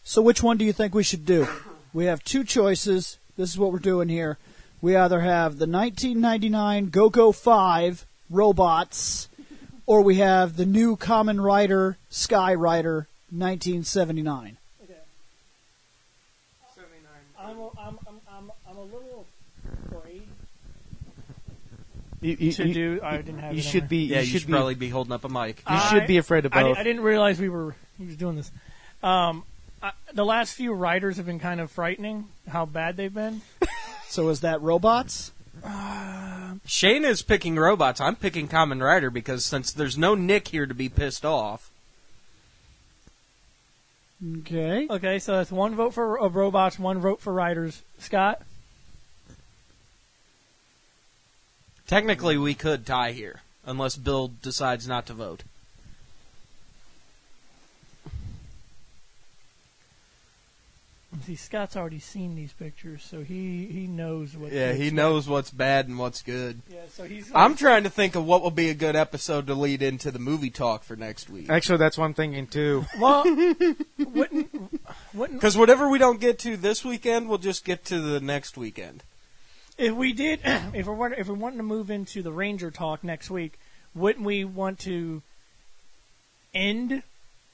So which one do you think we should do? We have two choices. This is what we're doing here. We either have the 1999 Go-Go 5 robots, or we have the new Kamen Rider Sky Rider 1979. Okay. 79. I'm a little afraid to do. I didn't have. You it should be. Yeah, you should probably be holding up a mic. You should be afraid of both. I didn't realize he was doing this. The last few riders have been kind of frightening. How bad they've been. So is that robots? Shane is picking robots. I'm picking Kamen Rider because since there's no Nick here to be pissed off. Okay. Okay, so that's one vote for robots, one vote for riders. Scott? Technically, we could tie here, unless Bill decides not to vote. See, Scott's already seen these pictures, so he knows what. Yeah, he knows what's bad and what's good. Yeah, so he's. I'm trying to think of what will be a good episode to lead into the movie talk for next week. Actually, that's what I'm thinking too. Well, wouldn't Because whatever we don't get to this weekend, we'll just get to the next weekend. if we did if we wanted to move into the Ranger talk next week, wouldn't we want to end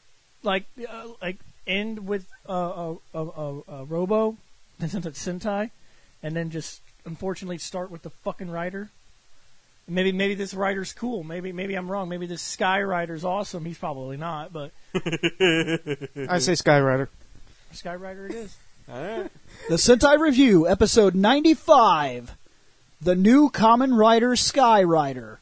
end with a Robo, since it's Sentai, and then just unfortunately start with the fucking Rider? Maybe this Rider's cool. Maybe I'm wrong. Maybe this Sky Rider's awesome. He's probably not, but I say Sky Rider. Sky Rider it is. All right. The Sentai Review, episode 95. The new Kamen Rider Sky Rider.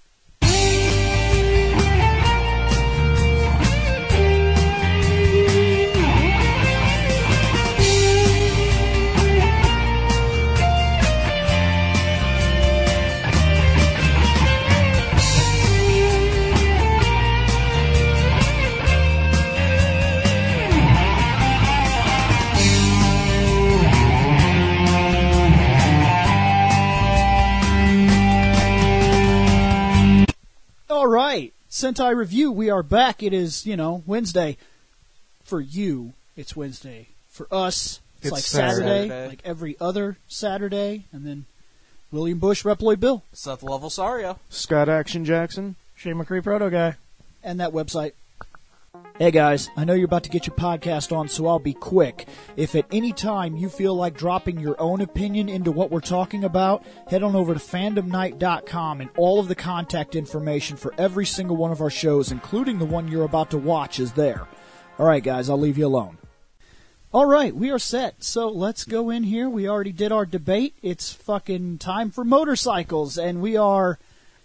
All right, Sentai Review, we are back. It is, Wednesday. For you, it's Wednesday. For us, it's like Saturday, like every other Saturday. And then William Bush, Reploid Bill. Seth Lovell Sario. Scott Action Jackson. Shane McCree Proto Guy. And that website. Hey guys, I know you're about to get your podcast on, so I'll be quick. If at any time you feel like dropping your own opinion into what we're talking about, head on over to fandomnight.com, and all of the contact information for every single one of our shows, including the one you're about to watch, is there. Alright guys, I'll leave you alone. Alright, we are set, so let's go in here. We already did our debate. It's fucking time for motorcycles, and we are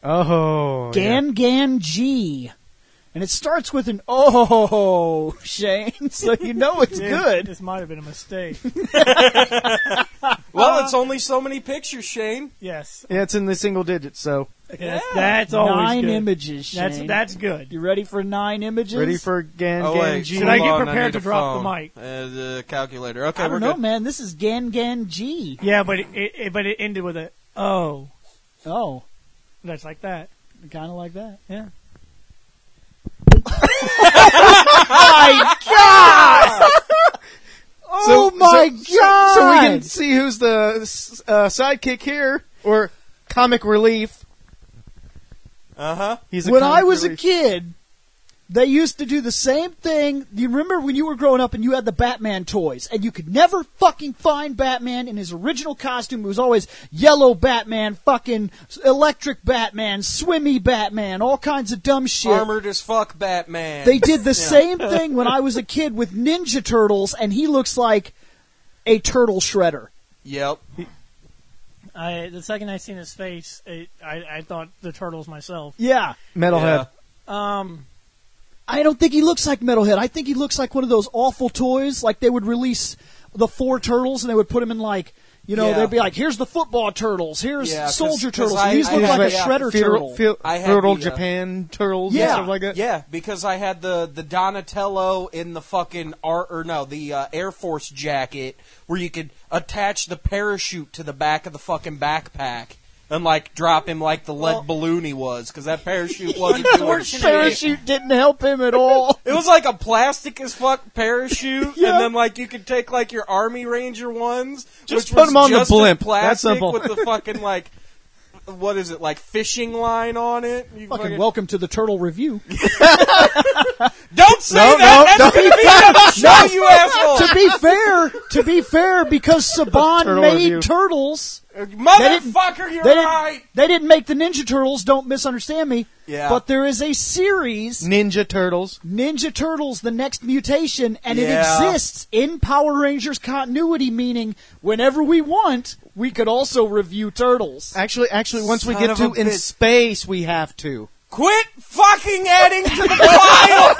Gan G. And it starts with an oh, Shane, so you know it's good. This might have been a mistake. Well, it's only so many pictures, Shane. Yes. Yeah, it's in the single digits, so. Okay, that's always 9 good. images, Shane. That's good. You ready for 9 images? Ready for Gan G. Should I get prepared to drop the mic? The calculator. Okay, I don't we're know, good. man. This is Gan G. Yeah, but it ended with a oh. Oh. That's like that. Kind of like that. Yeah. My God! Oh my God! So we can see who's the sidekick here, or comic relief. Uh-huh. He's when I was a kid, they used to do the same thing. You remember when you were growing up and you had the Batman toys, and you could never fucking find Batman in his original costume. It was always yellow Batman, fucking electric Batman, swimmy Batman, all kinds of dumb shit. Armored as fuck Batman. They did the same thing when I was a kid with Ninja Turtles, and he looks like a turtle shredder. Yep. The second I seen his face, I thought the Turtles myself. Yeah. Metalhead. I don't think he looks like Metalhead. I think he looks like one of those awful toys. Like they would release the 4 turtles and they would put him in like, they'd be like, here's the football turtles, here's soldier turtles. And these look like a shredder turtle. Feudal Japan turtles and stuff like that. Yeah, because I had the Donatello in the fucking Air Force jacket where you could attach the parachute to the back of the fucking backpack. and like drop him like the lead balloon he was, because that parachute wasn't doing shit. Parachute didn't help him at all. It was like a plastic as fuck parachute, Yeah. and then like you could take like your Army Ranger ones, Just which put was 'em on the just blimp. as plastic That's simple. with the fucking like, what is it, like fishing line on it? You Fucking welcome to the Turtle Review. Don't say No, that. no, That's gonna be on the show, you asshole. to be fair, because Saban Turtle made Review. Turtles, Motherfucker, you're they right. didn't, they didn't make the Ninja Turtles. Don't misunderstand me. Yeah. But there is a series, Ninja Turtles. Ninja Turtles: The Next Mutation, and it Yeah. exists in Power Rangers continuity. Meaning, whenever we want, we could also review Turtles. Actually, once we Son get of to a in bitch. space, we have to. Quit fucking adding to the pile.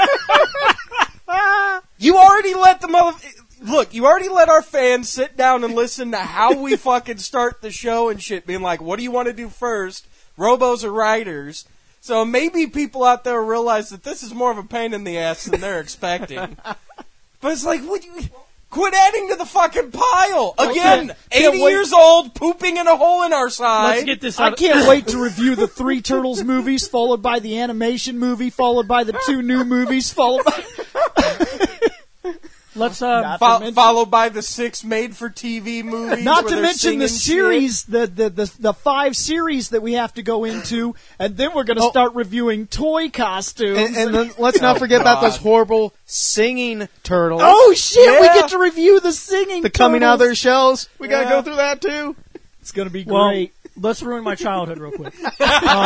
You already let the Look, you already let our fans sit down and listen to how we fucking start the show and shit, being like, what do you want to do first? Robos or writers? So maybe people out there realize that this is more of a pain in the ass than they're expecting. But it's like, would you quit adding to the fucking pile? Again, Can't 80 wait. years old, pooping in a hole in our side. Let's get this I out. can't wait to review the 3 Turtles movies, followed by the animation movie, followed by the 2 new movies, followed by... Let's Followed by the 6 made-for-TV movies. Not where to they're mention the singing series, the 5 series that we have to go into, and then we're going to start reviewing toy costumes. And then let's not forget about those horrible singing turtles. oh shit, we Yeah. get to review the singing the coming out of their Turtles. shells. We gotta Yeah. go through that too. It's going to be well, great. let's ruin my childhood real quick. Since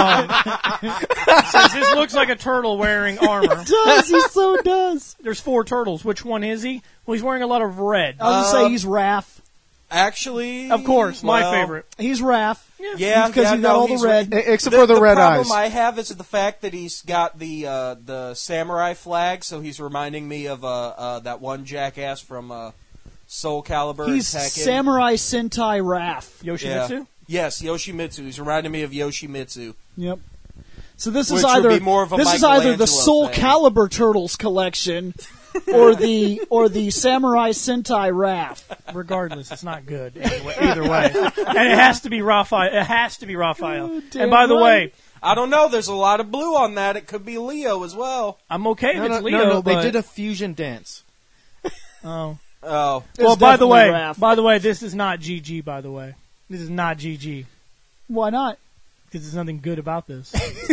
this looks like a turtle wearing armor. He so does. There's 4 turtles. Which one is he? Well, he's wearing a lot of red. I was going to say he's Raph. Actually, Of course, my well, favorite. He's Raph. Yeah, Because he's got all the he's red. Except for the red problem eyes. I have is the fact that he's got the samurai flag, so he's reminding me of that one jackass from Soul Calibur. He's and Tekken. Samurai Sentai Raph. Yoshimitsu? Yeah. Yes, Yoshimitsu. He's reminding me of Yoshimitsu. Yep. So this Which is would either be more of a this is either the Michelangelo Soul thing. Calibur Turtles collection or the Samurai Sentai Raph. Regardless, it's not good either way. And it has to be Raphael. It has to be Raphael. damn And by the right. way, I don't know. There's a lot of blue on that. It could be Leo as well. I'm okay if it's Leo. no, they but, did a fusion dance. Oh. Oh, Well, by the definitely way, Raph. this is not GG. By the way, this is not GG Why not? because there's nothing good about this.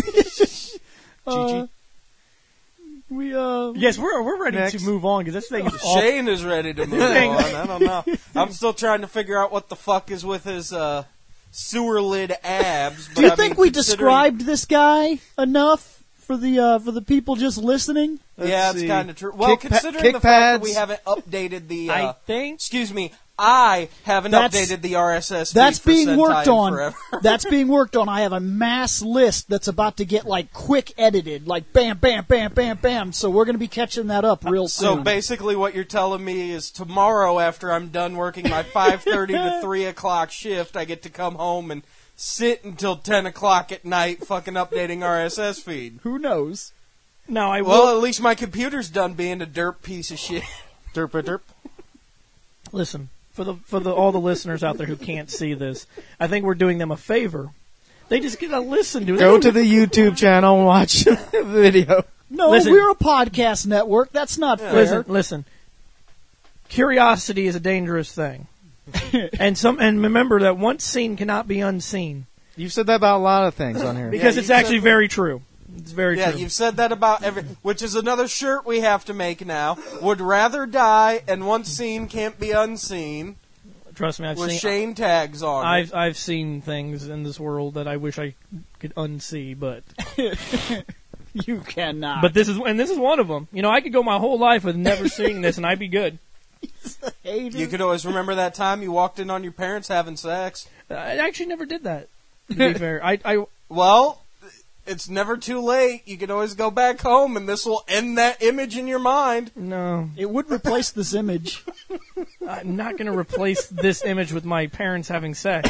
GG. We Yes, we're ready Next. to move on because this thing is awful. Shane is ready to move on. I don't know. I'm still trying to figure out what the fuck is with his sewer lid abs. But Do you I think mean, we considering- described this guy enough for the people just listening? Yeah, Let's it's see. kind of true. Well, Kick considering kick the fact that pads. we haven't updated the, I think excuse me, I haven't That's- updated the RSS feed That's for being Sentai worked in on. forever. That's being worked on. I have a mass list that's about to get like quick edited, like bam, bam, bam, bam, bam. So we're going to be catching that up real So soon. basically, what you're telling me is tomorrow, after I'm done working my 5:30 to 3 o'clock shift, I get to come home and sit until 10 o'clock at night, fucking updating RSS feed. Who knows? now I will. Well, at least my computer's done being a derp piece of shit. Derp derp. Listen, for the all the listeners out there who can't see this, I think we're doing them a favor. They just get to listen to it. Go to the YouTube channel and watch the video. No, Listen. we're a podcast network. That's not fair. Listen. Curiosity is a dangerous thing, and remember that once seen cannot be unseen You've said that about a lot of things on here. because you it's actually said- very true. It's very Yeah, true. you've said that about every, which is another shirt we have to make now. Would rather die, and once seen can't be unseen. Trust me, With Shane tags on. it. I've seen things in this world that I wish I could unsee, but You cannot. this is one of them. You know, I could go my whole life with never seeing this, and I'd be good. You could always remember that time you walked in on your parents having sex. I actually never did that. To be fair, I Well, it's never too late. You can always go back home, and this will end that image in your mind. no, it would replace this image. I'm not going to replace this image with my parents having sex.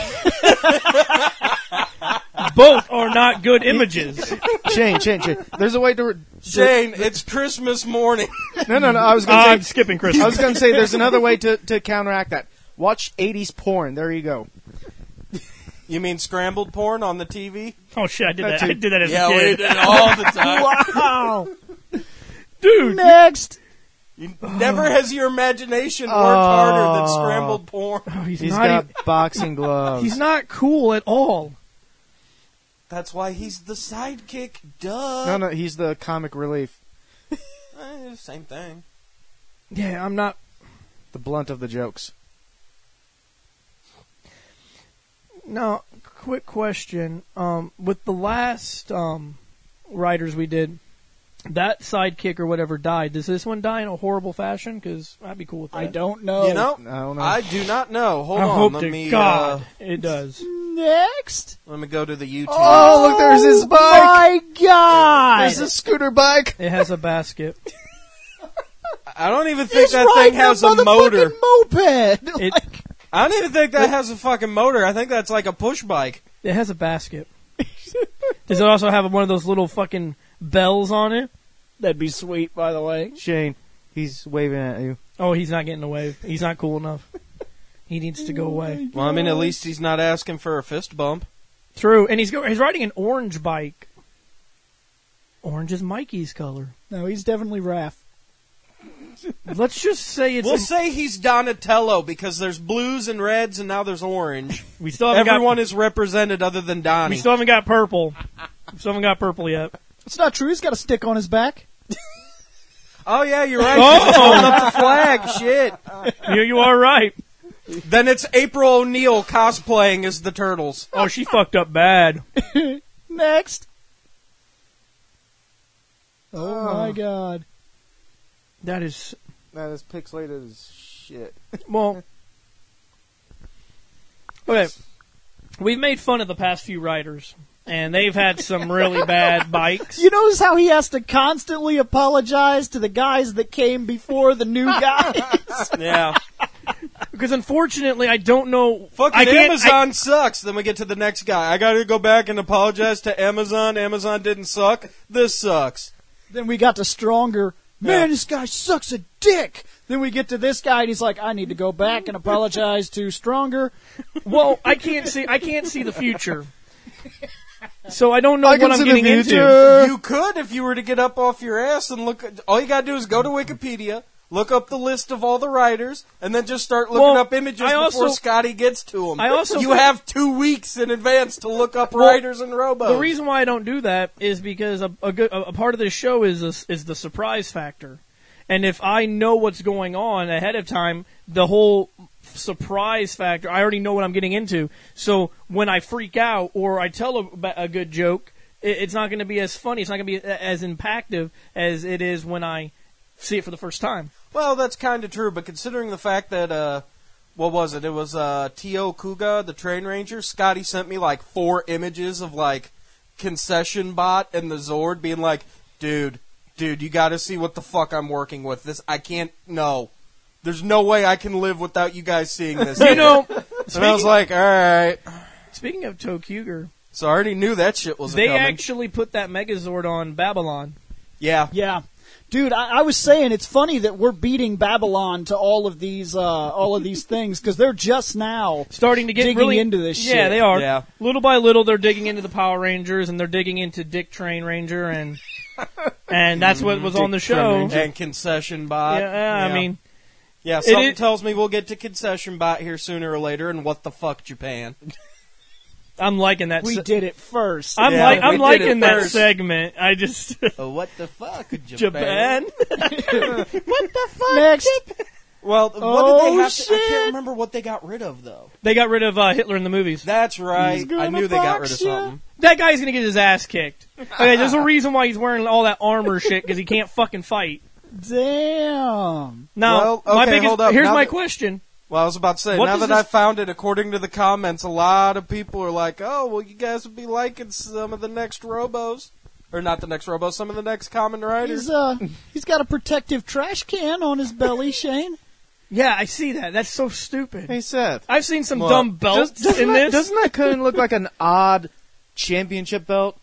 Both are not good images. Shane. There's a way to. Shane, it's Christmas morning. No. I was I'm going to say. skipping I Christmas. was going to say there's another way to counteract that. Watch 80s porn. There you go. You mean scrambled porn on the TV? Oh shit, I did that. I did that as Yeah, a we kid. did it all the time. Wow. Dude, Next. Never has your imagination worked harder than scrambled porn. he's He's not. got boxing gloves. He's not cool at all. That's why he's the sidekick. Duh. No, he's the comic relief. Same thing. Yeah, I'm not. The blunt of the jokes. No, quick question. With the last writers we did, that sidekick or whatever died. Does this one die in a horrible fashion? Because I'd be cool with that. I don't know. You know, I don't know. I do not know. Hold I on. hope Let to me, God it does. Next. let me go to the YouTube. Oh, look, there's his bike. My God. There's a scooter bike. It has a basket. I don't even think He's that thing riding has a a motor. motherfucking moped. It I don't even think that has a fucking motor. I think that's like a push bike. it has a basket. Does it also have one of those little fucking bells on it? That'd be sweet, by the way. Shane, he's waving at you. Oh, he's not getting a wave. He's not cool enough. He needs to go away. Well, I mean, at least he's not asking for a fist bump. True, and he's riding an orange bike. Orange is Mikey's color. No, he's definitely Raph. Let's just say it's. We'll say he's Donatello because there's blues and reds and now there's orange. We still haven't Everyone got. is represented other than We Donnie. still haven't got purple. We still haven't got purple yet. It's not true. He's got a stick on his back. Oh, yeah, you're right. He's holding up the flag. Shit. You are right. Then it's April O'Neil cosplaying as the Turtles. Oh, she fucked up bad. Next. Oh, my God. That is That is pixelated as shit. well. Okay, we've made fun of the past few writers, and they've had some really bad bikes. You notice how he has to constantly apologize to the guys that came before the new guys? Yeah. Because unfortunately, I don't know. Fucking I can't, Amazon sucks. Then we get to the next guy. I gotta go back and apologize to Amazon. Amazon didn't suck. This sucks. Then we got to Stronger. Man, Yeah. this guy sucks a dick. Then we get to this guy, and he's like, I need to go back and apologize to Stronger. well, I can't see the future, so I don't know I what can I'm see the getting into. future. You could if you were to get up off your ass and look. All you gotta do is go to Wikipedia, look up the list of all the writers, and then just start looking Well, up images I before also- Scotty gets to them. I also you think- have 2 weeks in advance to look up Well, writers and robos. The reason why I don't do that is because a part of this show is the surprise factor, and if I know what's going on ahead of time, the whole surprise factor, I already know what I'm getting into. So when I freak out or I tell a good joke, it's not going to be as funny. It's not going to be as impactful as it is when I see it for the first time. Well, that's kind of true, but considering the fact that, what was it? It was T.O. Kuga, the train ranger. Scotty sent me like 4 images of like Concession Bot and the Zord being like, dude, you gotta see what the fuck I'm working with. This, I can't, no. There's no way I can live without you guys seeing this. You know, and I was like, alright. speaking of Tokuger, So I already knew that shit was they coming. actually put that Megazord on Babylon. Yeah. Yeah. Dude, I was saying it's funny that we're beating Babylon to all of these things because they're just now Starting to get digging really into this shit. Yeah, they are. Yeah. Little by little, they're digging into the Power Rangers and they're digging into Dick Train Ranger and that's what was on the show. And Concession Bot. Yeah, I mean, Yeah, something it- tells me we'll get to Concession Bot here sooner or later, and what the fuck, Japan. I'm liking that. We did it first. I'm Yeah, we I'm did liking it that first. segment. I just What the fuck, Japan. What the fuck? Next. Well, what Oh, did they have to, I shit. can't remember what they got rid of, though. They got rid of Hitler in the movies. That's right. He's gonna I knew they got rid of box ya. something. That guy's gonna get his ass kicked. Okay, there's a reason why he's wearing all that armor shit because he can't fucking fight. Damn. Now, Well, my okay, biggest hold up. here's Now my that- question. Well, I was about to say, What now does that I this- found it, according to the comments, a lot of people are like, oh, well, you guys would be liking some of the next Robos. Or not the next Robos, some of the next Common Riders. He's got a protective trash can on his belly, Shane. Yeah, I see that. That's so stupid. Hey, Seth. I've seen some Well, dumb belts in this. Doesn't that kind of look like an odd championship belt?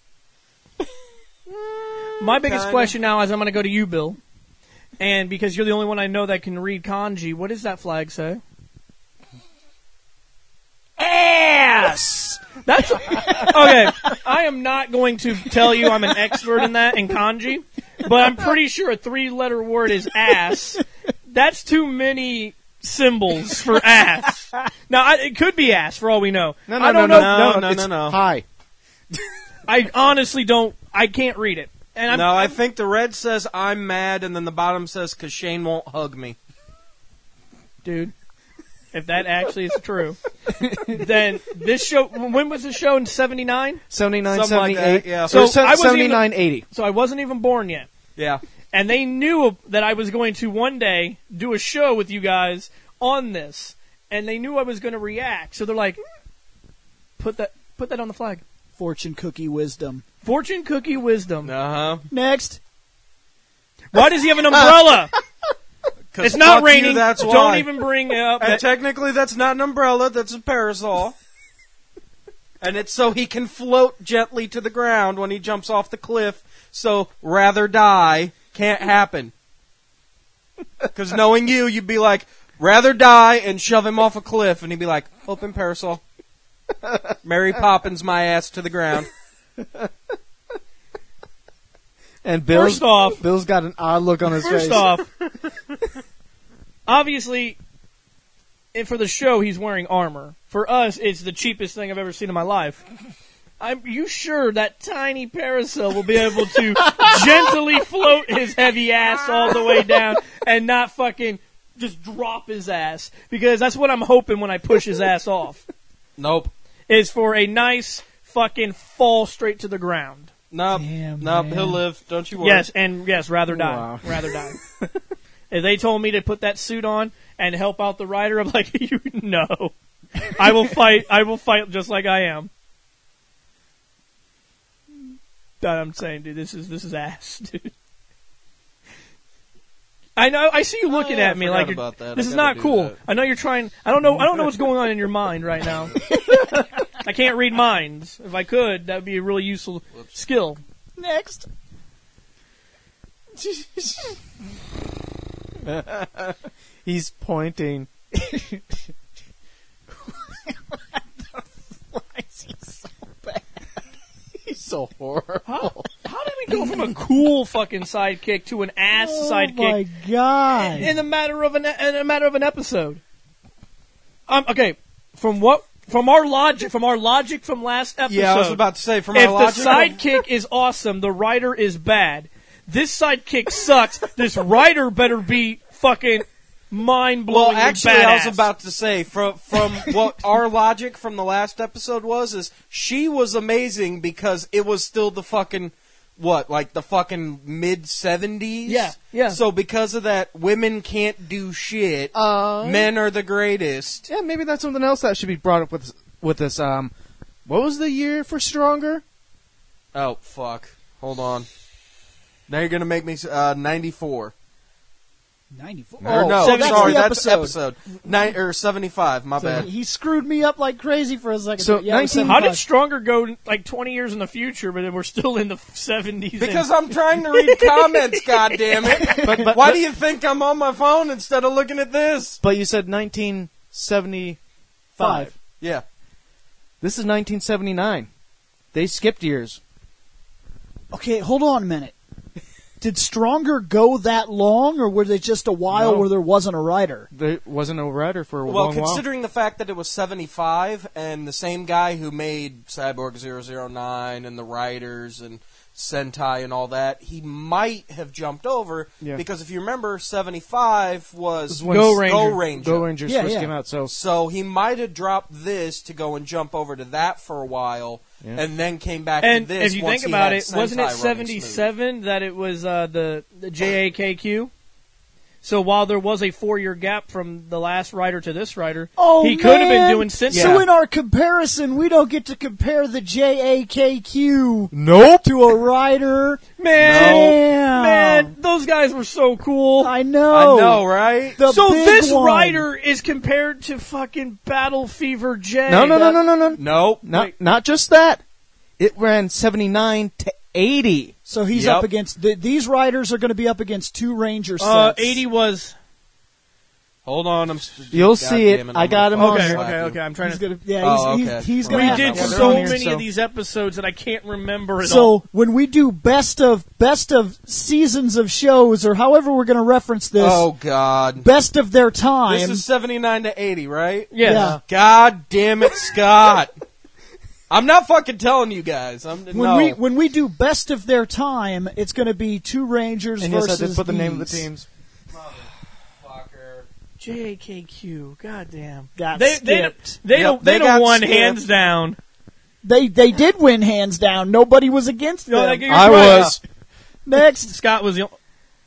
My biggest Kinda. question now is I'm going to go to you, Bill. And because you're the only one I know that can read kanji, what does that flag say? ass. That's okay. I am not going to tell you I'm an expert in that in kanji, but I'm pretty sure a 3-letter word is ass. That's too many symbols for ass. Now it could be ass for all we know. No, I don't know. No. Hi. I honestly don't. I can't read it. And No, I think the red says I'm mad, and then the bottom says because Shane won't hug me. dude. If that actually is true, then this show. When was the show in '79? 79, Something like 78. that, yeah. So I wasn't 79, 80. So I wasn't even born yet, Yeah. and they knew that I was going to one day do a show with you guys on this, and they knew I was going to react. So they're like, "Put that on the flag." Fortune cookie wisdom. Fortune cookie wisdom. Uh-huh. Next. Why does he have an umbrella? It's not raining. That's why. Don't even bring up. And technically, that's not an umbrella. That's a parasol. And it's so he can float gently to the ground when he jumps off the cliff. So rather die can't happen. Because knowing you, you'd be like, rather die and shove him off a cliff. And he'd be like, open parasol. Mary Poppins my ass to the ground. And First off, Bill's got an odd look on his face. First off, obviously, and for the show, he's wearing armor. For us, it's the cheapest thing I've ever seen in my life. Are you sure that tiny parasol will be able to gently float his heavy ass all the way down and not fucking just drop his ass? Because that's what I'm hoping when I push his ass off. Nope. Is for a nice fucking fall straight to the ground. Nope. Damn, Nope. man. He'll live. Don't you worry. Yes, rather die. Wow. Rather die. If they told me to put that suit on and help out the rider, I'm like, no. I will fight. I will fight just like I am. I'm saying, dude, this is ass, dude. I know. I see you looking at me forgot like about that. this I is gotta not do cool. that. I know you're trying. I don't know what's going on in your mind right now. I can't read minds. If I could, that would be a really useful skill. Next. He's pointing. Why is he so bad? He's so horrible. How did we go from a cool fucking sidekick to an ass sidekick? Oh my god! In a matter of an episode. Okay, from our logic from last episode. Yeah, I was about to say, from if our logic. the sidekick is awesome, the writer is bad. This sidekick sucks. This writer better be fucking mind-blowing. Well, actually, badass. I was about to say, from what our logic from the last episode is she was amazing because it was still the fucking, like the fucking mid-70s? Yeah. So because of that, women can't do shit. Men are the greatest. Yeah, maybe that's something else that should be brought up with this. What was the year for Stronger? Oh, fuck. Hold on. Now you're going to make me 94. 94. Or no, so that's sorry, the that's episode. 75, my bad. He screwed me up like crazy for a second. So, but yeah, it was 19 How 75. did Stronger go like 20 years in the future, but we're still in the 70s? Because I'm trying to read comments, goddammit. But Why do you think I'm on my phone instead of looking at this? But you said 1975. Yeah. This is 1979. They skipped years. Okay, hold on a minute. Did Stronger go that long, or was it just a while No. where there wasn't a writer? There wasn't a writer for a Well, long while. considering the fact that it was 75, and the same guy who made Cyborg 009 and the Riders and Sentai and all that, he might have jumped over, Yeah. because if you remember, 75 was when Go Ranger. Go Rangers Yeah, first yeah. came out, so So he might have dropped this to go and jump over to that for a while, Yeah. and then came back And to this. if you once think he about had it, wasn't it Sentai running smooth. 77 that it was the JAKQ? So while there was a 4-year gap from the last writer to this writer, Oh, he could have been man. doing Sentai. So in our comparison, we don't get to compare the JAKQ nope. to a writer. Man, Damn. those guys were so cool. I know. I know, right? The So big this one. writer is compared to fucking Battle Fever J. No. Nope. Not just that. It ran 79 to 80. So he's Yep. up against these writers are going to be up against two Ranger sets. 80 was. Hold on, You'll God see it. damn I I'm got gonna him on fucking there. slap you. I'm trying He's to. gonna, yeah, Oh, he's, okay. he's gonna We have did that one. so they're on many here, of these episodes that I can't remember it So all. when we do best of seasons of shows, or however we're going to reference this, Oh God. best of their time. This is 79 to 80, right? Yes. Yeah. God damn it, Scott. I'm not fucking telling you guys. When we do best of their time, it's going to be two Rangers And yes, versus I did put the name of the these. teams. Motherfucker. JKQ. Goddamn. Got They skipped. they Yep, don't they they got don't won skipped. hands down. They did win hands down. Nobody was against No, them. like, you're I right. was. Next. Scott was the.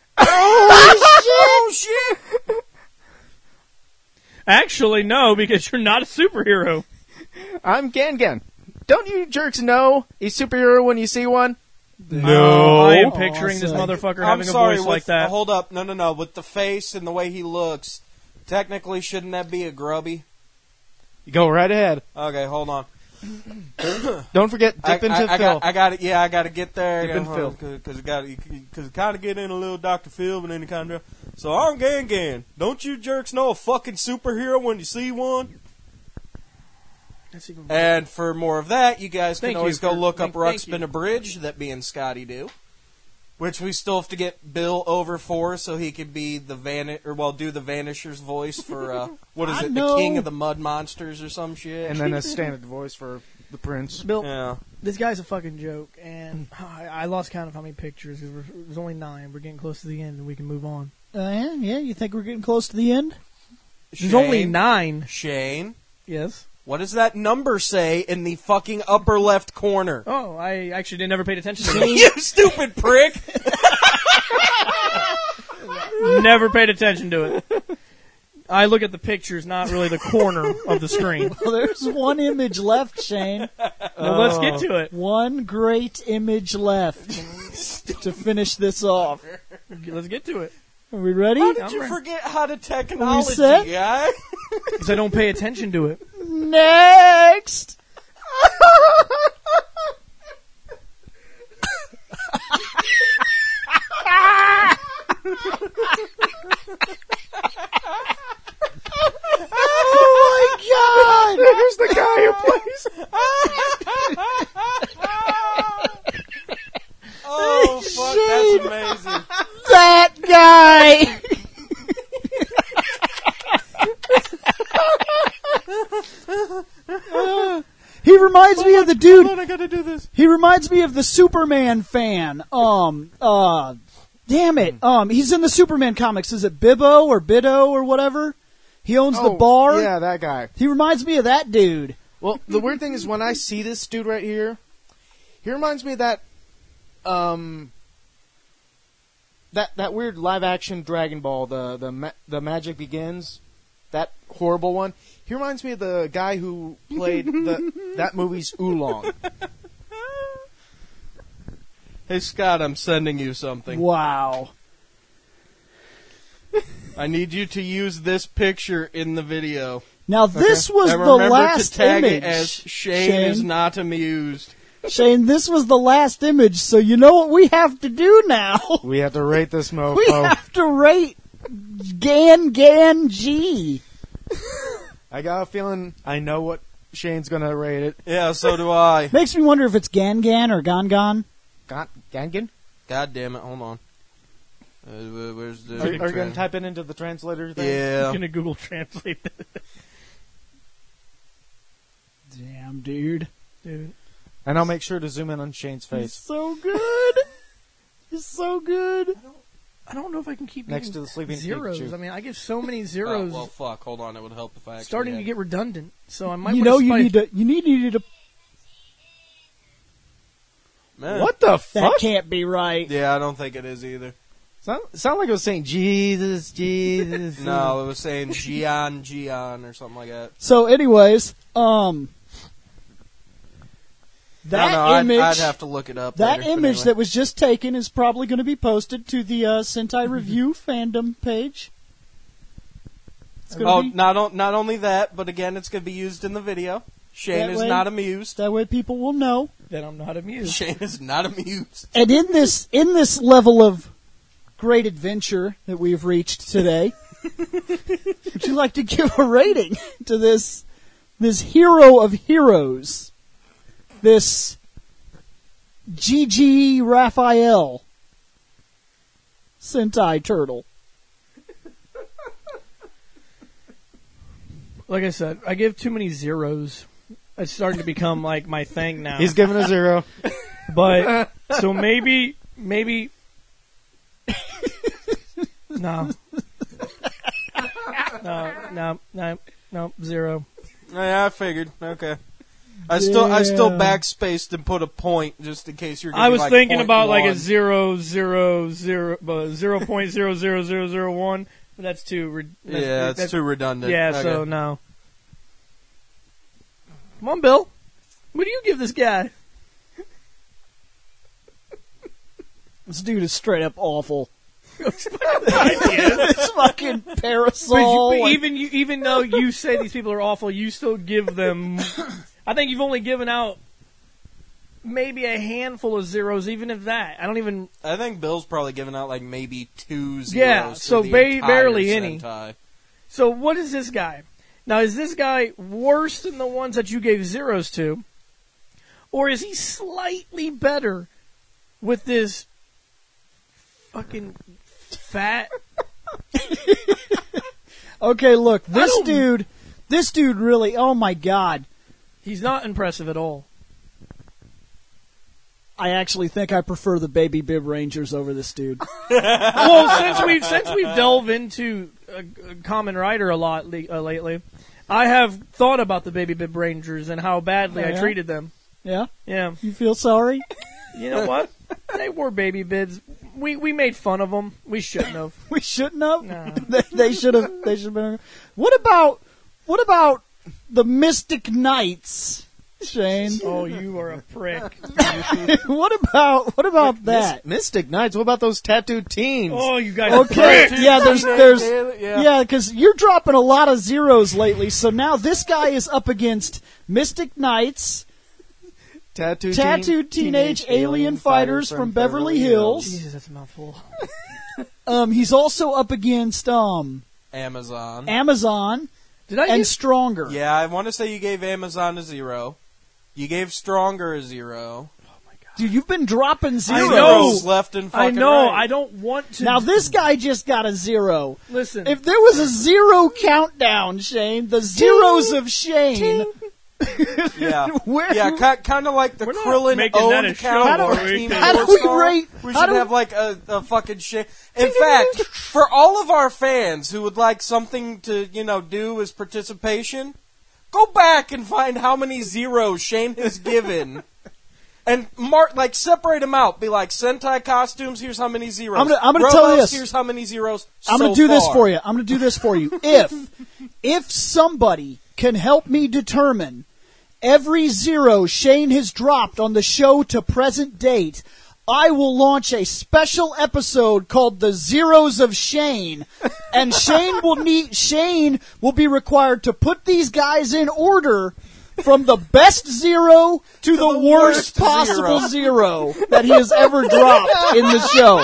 Oh shit! Actually, no, because you're not a superhero. I'm Gangan. Don't you jerks know a superhero when you see one? I am picturing this awesome. motherfucker I'm having a sorry, voice like that. Hold up. No. With the face and the way he looks, technically, shouldn't that be a grubby? You go right ahead. Okay, hold on. Don't forget, dip into Phil. I got it. Yeah, I got to get there. Dip in Phil. Because it kind of get in a little Dr. Phil, but then it kind of. So I'm Gangan. Don't you jerks know a fucking superhero when you see one? That's even And for more of that, you guys can Thank always you go for- look up thank Ruxpin you. a Bridge, that me and Scotty do. Which we still have to get Bill over for, so he could be the do the Vanisher's voice for what is I it, know. the King of the Mud Monsters or some shit. And then a standard voice for the prince. Bill, Yeah. this guy's a fucking joke, and I lost count of how many pictures. There's only 9. We're getting close to the end, and we can move on. Yeah. You think we're getting close to the end? There's only 9. Shane, Yes. what does that number say in the fucking upper left corner? Oh, I actually never paid attention to it. You stupid prick! Never paid attention to it. I look at the pictures, not really the corner of the screen. Well, there's one image left, Shane. Well, let's get to it. One great image left to finish this off. Let's get to it. Are we ready? How did I'm you ready. forget how to technology, set? guy? Because I don't pay attention to it. Next. Oh my God! There's the guy who plays. Oh, fuck, that's amazing. That guy. He reminds me of the dude. Hold on, I gotta do this. He reminds me of the Superman fan. Damn it. He's in the Superman comics. Is it Bibbo or Biddo or whatever? He owns the bar. Yeah, that guy. He reminds me of that dude. Well, the weird thing is when I see this dude right here, he reminds me of that, that weird live action Dragon Ball, the Magic Begins, that horrible one. He reminds me of the guy who played that movie's Oolong. Hey, Scott, I'm sending you something. Wow. I need you to use this picture in the video. Now this was And the remember last to tag image. it as Shane is not amused. Shane, this was the last image, so you know what we have to do now? We have to rate this mofo. We have to rate Gan G. I got a feeling I know what Shane's gonna rate it. Yeah, so do I. Makes me wonder if it's Gan or Gon. Gangan? God damn it, hold on. Where's the... Are you going to type it into the translator thing? I'm Yeah. going to Google Translate this. Damn, dude. Dude. And I'll make sure to zoom in on Shane's He's face. so good. He's so good. I don't know if I can keep Next using to the sleeping zeros. Pikachu. I mean, I give so many Oh, zeros. well, fuck, hold on, it would help if I actually starting to had- get redundant. So I might You wanna know you spice- need to. Man. What the That fuck? can't be right. Yeah, I don't think it is either. Sound like it was saying Jesus, Jesus. No, it was saying Gian or something like that. So, anyways, that no, image. I'd have to look it up. That later, but image anyway. that was just taken is probably going to be posted to the Sentai Review fandom page. It's gonna Oh, be, not only that, but again, it's going to be used in the video. Shane That is way- not amused. that way people will know. That I'm not amused. Shane is not amused. And in this level of great adventure that we've reached today, Would you like to give a rating to this hero of heroes? This Gigi Raphael Sentai turtle. Like I said, I give too many zeros. It's starting to become like my thing now. He's giving a 0. But so maybe no, 0. Yeah, I figured. Okay. I still backspaced and put a point just in case you're. I was like thinking about 0.1. like a 0.00001, but that's too. That's too redundant. Yeah, Okay. so no. Come on, Bill. What do you give this guy? This dude is straight up awful. Idea. This fucking parasol. But even though you say these people are awful, you still give them. I think you've only given out maybe a handful of zeros, even if that. I think Bill's probably giving out like maybe 2 zeros. Yeah, so to the entire barely any. Sentai. So what is this guy? Now, is this guy worse than the ones that you gave zeros to? Or is he slightly better with this fucking fat... Okay, look, this dude really, oh my god. He's not impressive at all. I actually think I prefer the Baby Bib Rangers over this dude. Well, since we've delved into Kamen Rider a lot lately, I have thought about the Baby Bib Rangers and how badly I treated them. Yeah? Yeah. You feel sorry? You know what? They were baby bibs. We made fun of them. We shouldn't have. We shouldn't have? No. They should have been. What about the Mystic Knights, Shane? Oh, you are a prick. What about that? Mystic Knights. What about those tattooed teens? Oh, you guys are Okay, pricks. yeah, there's Yeah. because you're dropping a lot of zeros lately. So now this guy is up against Mystic Knights, tattooed teenage alien fighters from Beverly Hills. Jesus, that's a mouthful. He's also up against Amazon. Did I and get... Stronger. Yeah, I want to say you gave Amazon a 0. You gave Stronger a 0. Dude, you've been dropping zeros. I know. Zeros left and I fucking know. right. I don't want to... Now this guy just got a 0. Listen. If there was a 0 countdown, Shane, the zeros of Shane. Yeah, Where- yeah, kind of like the We're not Krillin making that a owned show, count are or we? Team How do Four we Star. rate- We how should do- have like a fucking shit. In fact, for all of our fans who would like something to do as participation, go back and find how many zeros Shane has given. And separate them out. Be like, Sentai costumes, here's how many zeros. I'm gonna tell you Robos, this. here's how many zeros. I'm going to do this for you. I'm going to do this for you. If somebody can help me determine every 0 Shane has dropped on the show to present date, I will launch a special episode called The Zeros of Shane, and Shane will be required to put these guys in order from the best 0 to the worst possible 0 that he has ever dropped in the show.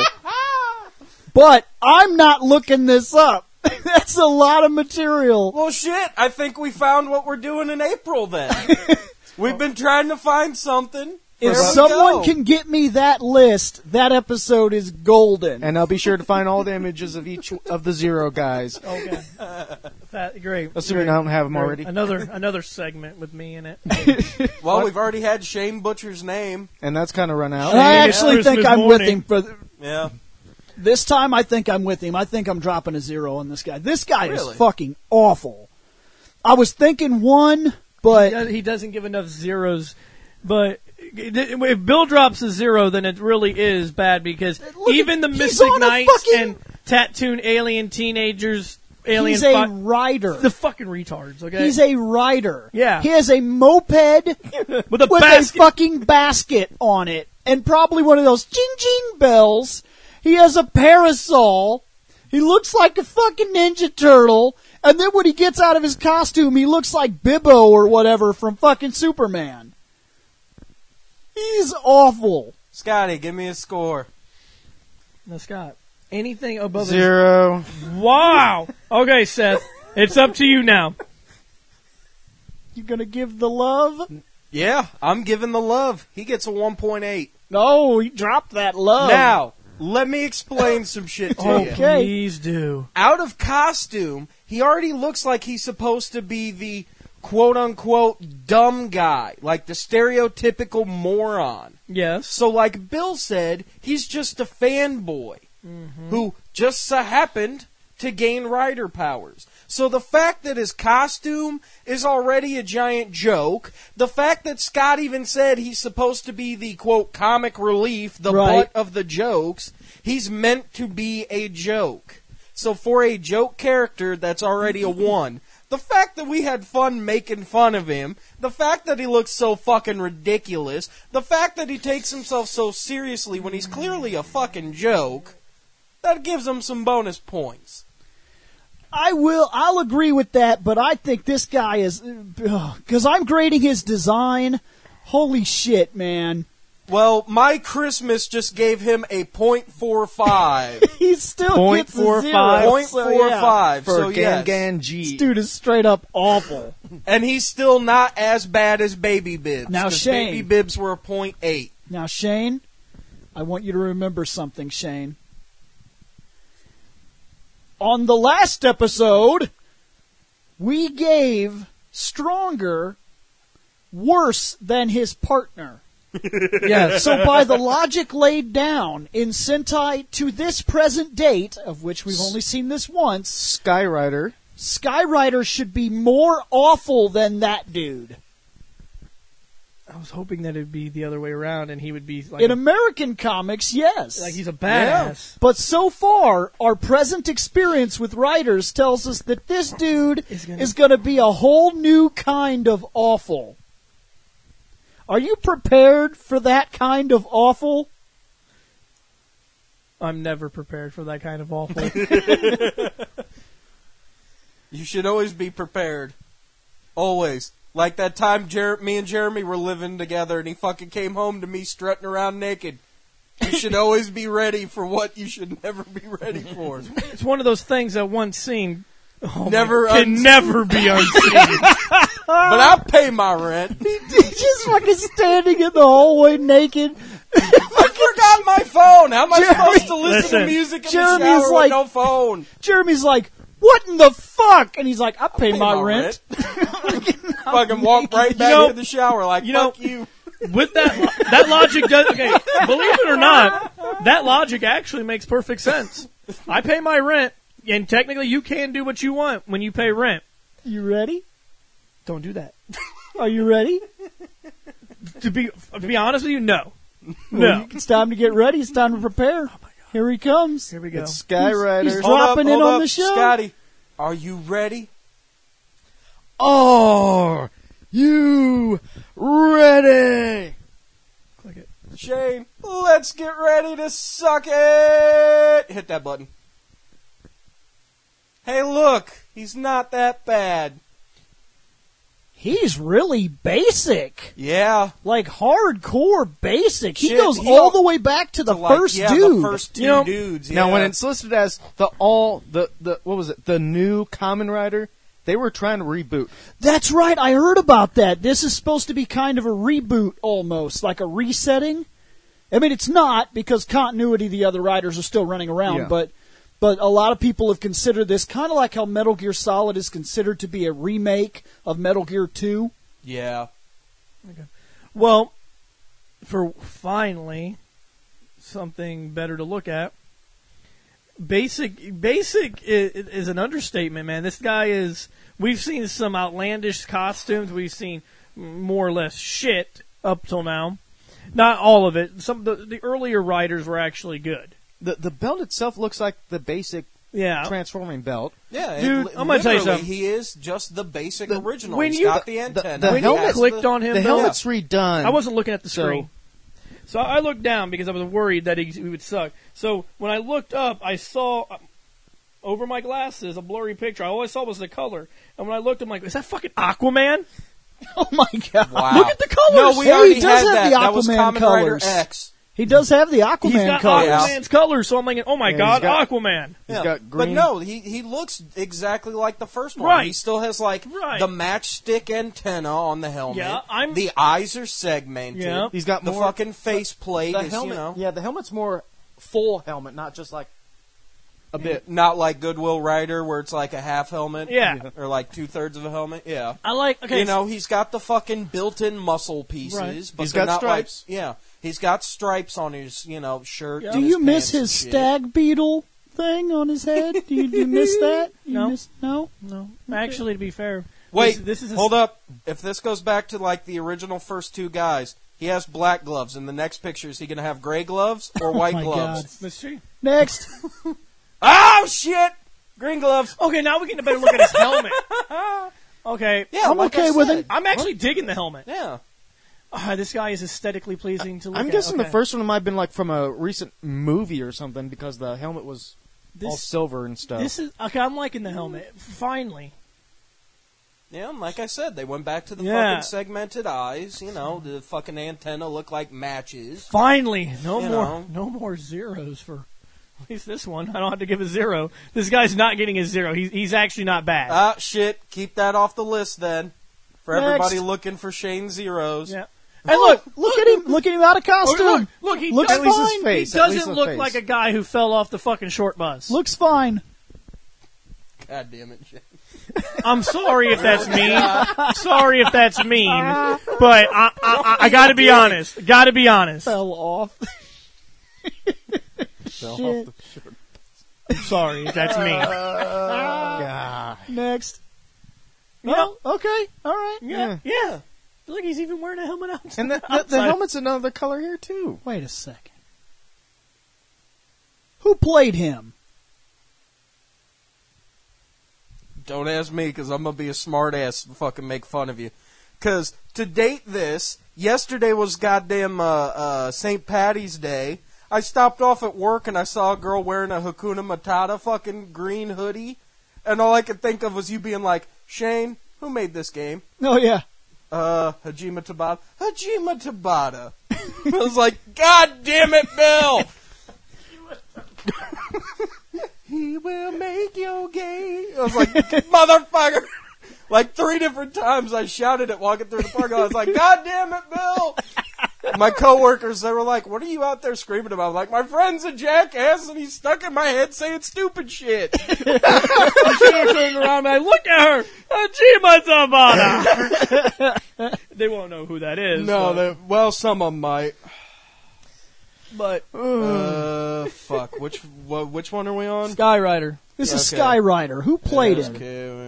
But I'm not looking this up. That's a lot of material. Well, shit, I think we found what we're doing in April then. We've been trying to find something. If There we someone go. can get me that list, that episode is golden. And I'll be sure to find all the images of each of the 0 guys. Okay. Great. Assuming I don't have them Great. already. Another segment with me in it. Well, we've already had Shane Butcher's name. And that's kind of run out. And I Shane, actually Christmas think I'm morning. with him for Yeah. this time. I think I'm with him. I think I'm dropping a 0 on this guy. This guy Really? is fucking awful. I was thinking 1, but He doesn't give enough zeros. But if Bill drops a 0, then it really is bad because Look even at- the he's Mystic on a Knights fucking- and tattooed alien teenagers, alien he's a writer. the fucking retards. Okay, He's a writer. Yeah. He has a moped with a with basket. a fucking basket on it, and probably one of those ching ching bells. He has a parasol. He looks like a fucking Ninja Turtle, and then when he gets out of his costume, he looks like Bibbo or whatever from fucking Superman. He's awful. Scotty, give me a score. No, Scott. anything above 0. Wow. Okay, Seth. It's up to you now. You gonna give the love? Yeah, I'm giving the love. He gets a 1.8. No, he dropped that love. Now, let me explain some shit to you. Okay. Please do. Out of costume, he already looks like he's supposed to be the quote-unquote dumb guy, like the stereotypical moron. Yes. So like Bill said, he's just a fanboy who just so happened to gain rider powers. So the fact that his costume is already a giant joke, the fact that Scott even said he's supposed to be the, quote, comic relief, the Right. butt of the jokes, he's meant to be a joke. So for a joke character, that's already a 1. The fact that we had fun making fun of him, the fact that he looks so fucking ridiculous, the fact that he takes himself so seriously when he's clearly a fucking joke, that gives him some bonus points. I'll agree with that, but I think this guy is, because I'm grading his design. Holy shit, man. Well, my Christmas just gave him a 0.45. He still gets a 0. 0.45. So, yeah. 0.45, For so Gan yes. Gan G. This dude is straight up awful. And he's still not as bad as Baby Bibs. Now, 'cause Shane. Baby Bibs were a 0.8. Now, Shane, I want you to remember something, Shane. On the last episode, we gave Stronger worse than his partner. Yes. So by the logic laid down in Sentai to this present date, of which we've only seen this once, Skyrider. Skyrider should be more awful than that dude. I was hoping that it'd be the other way around, and he would be like In American comics, yes. like he's a badass. But so far, our present experience with writers tells us that this dude is going to be a whole new kind of awful. Are you prepared for that kind of awful? I'm never prepared for that kind of awful. You should always be prepared. Always. Like that time me and Jeremy were living together and he fucking came home to me strutting around naked. You should always be ready for what you should never be ready for. It's one of those things that once seen Never can unseen. never be unseen. But I pay my rent. He's just fucking standing in the hallway naked. I forgot my phone. How am I Jeremy, supposed to listen listen, to music in Jeremy's the shower like- with no phone? Jeremy's like, what in the fuck? And he's like, I pay my rent. Fucking walk right back know- to the shower like, you know- fuck you. With that logic does okay. Believe it or not, that logic actually makes perfect sense. I pay my rent, and technically you can do what you want when you pay rent. You ready? Don't do that. Are you ready? To be honest with you, no. Well, No. it's time to get ready. It's time to prepare. Here he comes. Here we go. It's Skyrider. He's Hold dropping up, in hold on up. the show. Scotty, are you ready? Are you ready? Click it. Shane, let's get ready to suck it! Hit that button. Hey, look, he's not that bad. He's really basic. Yeah. Like hardcore basic. He Shit, goes he all don't- the way back to the Like, first yeah, dude. the first two You know, dudes. Now, yeah. when it's listed as the what was it? The new Kamen Rider. They were trying to reboot. That's right. I heard about that. This is supposed to be kind of a reboot almost, like a resetting. I mean, it's not because continuity, the other writers are still running around, Yeah. but a lot of people have considered this kind of like how Metal Gear Solid is considered to be a remake of Metal Gear 2. Yeah. Well, for finally something better to look at. Basic is an understatement, man. This guy is. We've seen some outlandish costumes. We've seen more or less shit up till now. Not all of it. Some of the earlier writers were actually good. The belt itself looks like the basic Yeah. transforming belt. Yeah, Dude, I'm gonna tell you literally, something. He is just the basic original. when He's you- got the antenna. the when helmet you has clicked on him, The though, helmet's redone. I wasn't looking at the So- screen. So I looked down because I was worried that he would suck. So when I looked up, I saw over my glasses a blurry picture. All I saw was the color. And when I looked, I'm like, is that fucking Aquaman? Oh my god! Wow. Look at the colors. No, we Hey, he already does had have that. the That was Aquaman Kamen Rider colors. X. He does have the Aquaman He's got colors. Aquaman's colors, so I'm like, oh my Yeah, god, he's got- Aquaman. He's got But green. no, he looks exactly like the first one. Right. He still has like Right. the matchstick antenna on the helmet. Yeah, the eyes are segmented. Yeah. He's got the more- fucking face plate the is, helmet. you know, Yeah, the helmet's more full helmet, not just like a bit. not like Goodwill Rider where it's like a half helmet. Yeah. Or like 2/3 of a helmet. Yeah. I like, okay. You know, he's got the fucking built-in muscle pieces, Right. but He's they're got not stripes. Like, yeah, he's got stripes on his, shirt. Yeah. Do and you miss pants and his shit. stag beetle thing on his head? Do you miss that? No. No? No. Actually, to be fair. Wait, this is a hold up. If this goes back to like the original first two guys, he has black gloves. In the next picture, is he going to have gray gloves or white my gloves? Let's see. Next. Oh shit! Green gloves. Okay, now we're getting a better look at his helmet. Okay. Yeah, I'm like I okay with said. it. I'm actually digging the helmet. Yeah. This guy is aesthetically pleasing to look at. I'm guessing Okay. the first one might have been like from a recent movie or something because the helmet was all This, silver and stuff. this is okay. I'm liking the helmet. Finally, Yeah, and like I said, they went back to the Yeah. fucking segmented eyes. The fucking antenna looked like matches. finally, no You more, know. no more zeros for at least this one. I don't have to give a zero. This guy's not getting a zero. He's actually not bad. Ah, shit. Keep that off the list then. For Next. everybody looking for Shane zeros. Yeah. And look, Look at him. Look at him out of costume. look, he Looks does, At least his fine. face. he at least doesn't the look face. like a guy who fell off the fucking short bus. Looks fine. God damn it, Shane. I'm sorry if that's mean. Sorry if that's mean. But I got to be honest. Got to be honest. Fell off. Fell Shit. off the short. I'm sorry if that's mean. God. Next. You know, Okay. All right. yeah. Look, he's even wearing a helmet outside. And the outside. helmet's another color here too. Wait a second. Who played him? Don't ask me, because I'm going to be a smart ass and fucking make fun of you. Because to date this, yesterday was goddamn St. Patty's Day. I stopped off at work and I saw a girl wearing a Hakuna Matata fucking green hoodie. And all I could think of was you being like, Shane, who made this game? Oh, yeah. Hajime Tabata. Hajime Tabata. I was like, God damn it, Bill! He will make you gay. I was like, motherfucker! Like 3 different times I shouted it walking through the parking lot. I was like, God damn it, Bill! My coworkers, they were like, what are you out there screaming about? I'm like, my friend's a jackass and he's stuck in my head saying stupid shit. I should have turned around and I looked at her. Hajime Tabata. They won't know who that is. No, well, some of them might. but Fuck. Which one are we on? Skyrider. This is Okay. Skyrider. Who played him?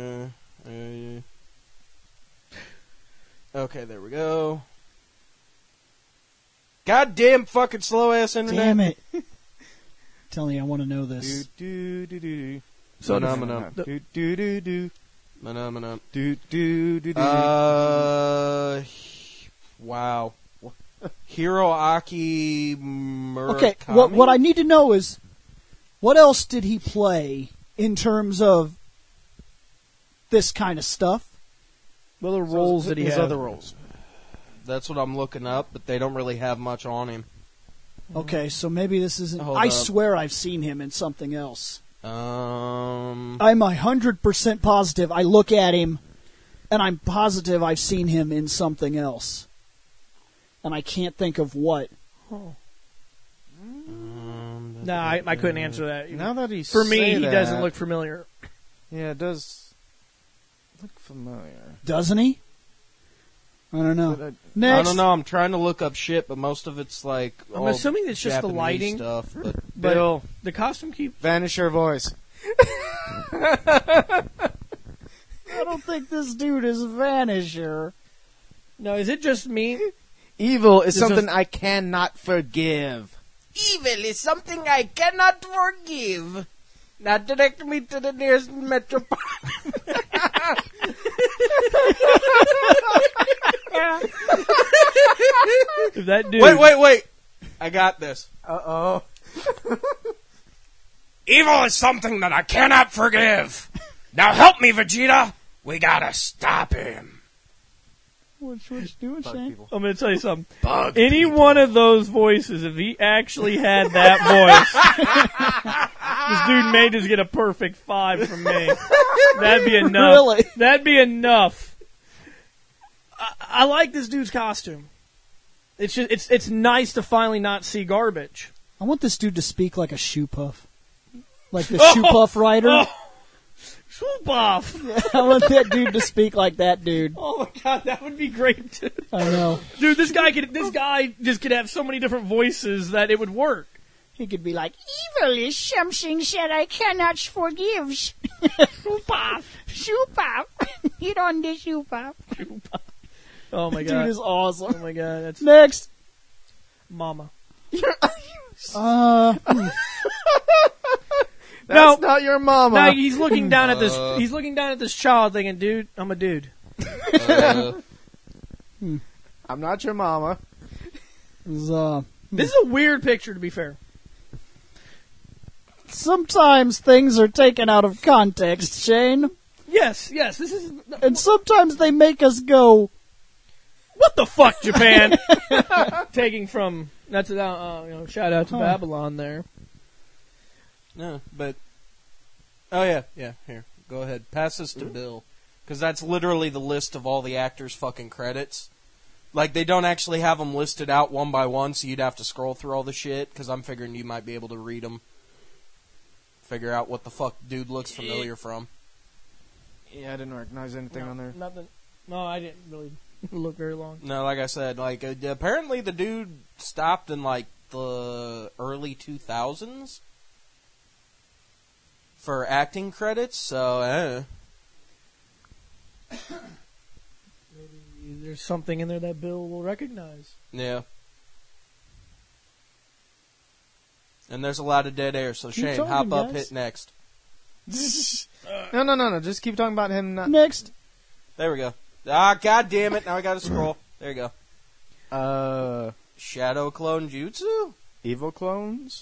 Okay, there we go. Goddamn fucking slow ass internet. Damn it. Telling you, I want to know this. Do do do So Phenomena. do do do do Phenomena. do do do do. Wow. Hiroaki Murakami. Okay, what I need to know is, what else did he play in terms of this kind of stuff? what other roles did he his have? other roles. That's what I'm looking up, but they don't really have much on him. Okay, so maybe this isn't... Hold I up. swear I've seen him in something else. Um, I'm 100% positive I look at him, and I'm positive I've seen him in something else. And I can't think of what. No, I couldn't answer that. Now that he's For me, he doesn't look familiar. Yeah, it does look familiar. Doesn't he? I don't know. But, Next. I don't know. I'm trying to look up shit, but most of it's like I'm all assuming it's just the Japanese lighting. stuff. But But Bill, the costume keep. vanish your voice. I don't think this dude is Vanisher. No, is it just me? Evil is This something is- I cannot forgive. evil is something I cannot forgive. Now direct me to the nearest metropolitan. If that dude. Wait! I got this. Uh-oh. Evil is something that I cannot forgive. Now help me, Vegeta. We gotta stop him. What you doing, Bug Shane? people. I'm going to tell you something. Any one of those voices, if he actually had that voice, this dude may just get a perfect 5 from me. That'd be enough. Really? That'd be enough. I like this dude's costume. It's just it's nice to finally not see garbage. I want this dude to speak like a shoe puff. Like the shoe puff writer. Swoop off. I want that dude to speak like that dude. Oh my god, that would be great too. I know. Dude, this guy just could have so many different voices that it would work. He could be like, evil is something that I cannot forgive. Shoe puff. Shoe puff. Get on the shoe puff. Oh my god. Dude is awesome. Oh my god, that's Next. Mama. That's not your mama. Now he's looking down at this. He's looking down at this child, thinking, "Dude, I'm a dude." I'm not your mama. This This is a weird picture, to be fair. sometimes things are taken out of context, Shane. Yes. This is And sometimes they make us go, what the fuck, Japan. Taking from that's shout out to Babylon there. No, but yeah. Here, go ahead. Pass this to Bill, because that's literally the list of all the actors' fucking credits. Like, they don't actually have them listed out one by one, so you'd have to scroll through all the shit. Because I'm figuring you might be able to read them, figure out what the fuck dude looks familiar from. Yeah, I didn't recognize anything on there. Nothing. No, I didn't really look very long. No, like I said, like apparently the dude stopped in like the early 2000s. For acting credits, so Maybe there's something in there that Bill will recognize. yeah. And there's a lot of dead air, so Keep Shane, talking, hop up, guys. hit next. No. Just keep talking about him. next. There we go. Ah, god damn it! Now I gotta scroll. There you go. Shadow Clone Jutsu. Evil clones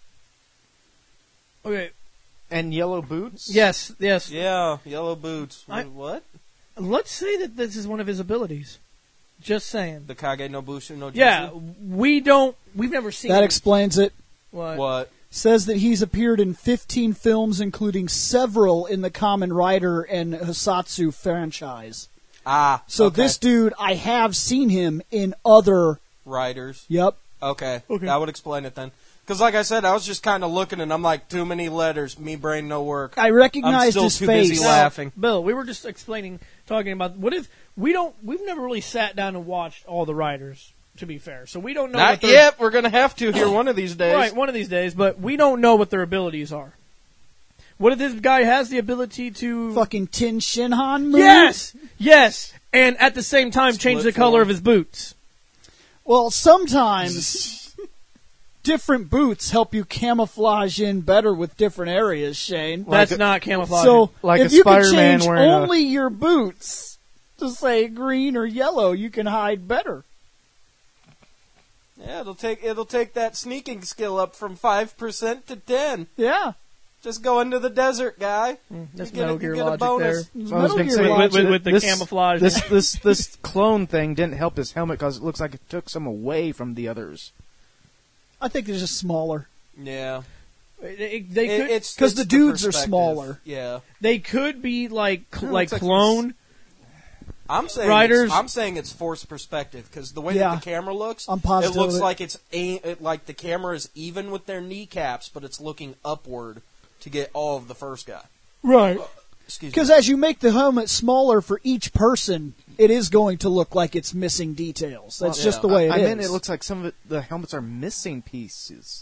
Okay. and yellow boots. Yes. Yeah, yellow boots. What? Let's say that this is one of his abilities. Just saying. The Kage no Bushu no Jutsu. Yeah, we've never seen That him. explains it. What? Says that he's appeared in 15 films, including several in the Kamen Rider and Hosatsu franchise. Ah. So okay. this dude, I have seen him in other. Writers. Yep. Okay. That would explain it then. Because, like I said, I was just kind of looking, and I'm like, too many letters. Me brain no work. I I'm recognized still his too face. busy laughing. Bill, we were just talking about what if we've never really sat down and watched all the writers, to be fair. So we don't know Not what their, yet. We're gonna have to here one of these days. Right, one of these days, but we don't know what their abilities are. What if this guy has the ability to Fucking Tin Shinhan move? Yes, and at the same time change the Split color form. of his boots. Well, sometimes different boots help you camouflage in better with different areas, Shane. That's not camouflage. So Like if a you can Spider-Man change wearing a- only your boots to say green or yellow, you can hide better. Yeah, it'll take that sneaking skill up from 5% to 10. Yeah. Just go into the desert, guy. that's You get Metal you Gear get a logic bonus. there. So I was Metal gonna Gear say, logic. With the camouflage. This clone thing didn't help his helmet because it looks like it took some away from the others. I think they're just smaller. Yeah. They could It's 'Cause the it's dudes are perspective. smaller. Yeah. they could be like looks like clone. I'm saying Writers- I'm saying it's forced perspective because the way Yeah. that the camera looks, I'm positive it looks of it. like like the camera is even with their kneecaps, but it's looking upward to get all of the first guy. Right. Excuse me. Because as you make the helmet smaller for each person, it is going to look like it's missing details. That's Well, just yeah. the way it is. I mean, it looks like some of it, the helmets are missing pieces.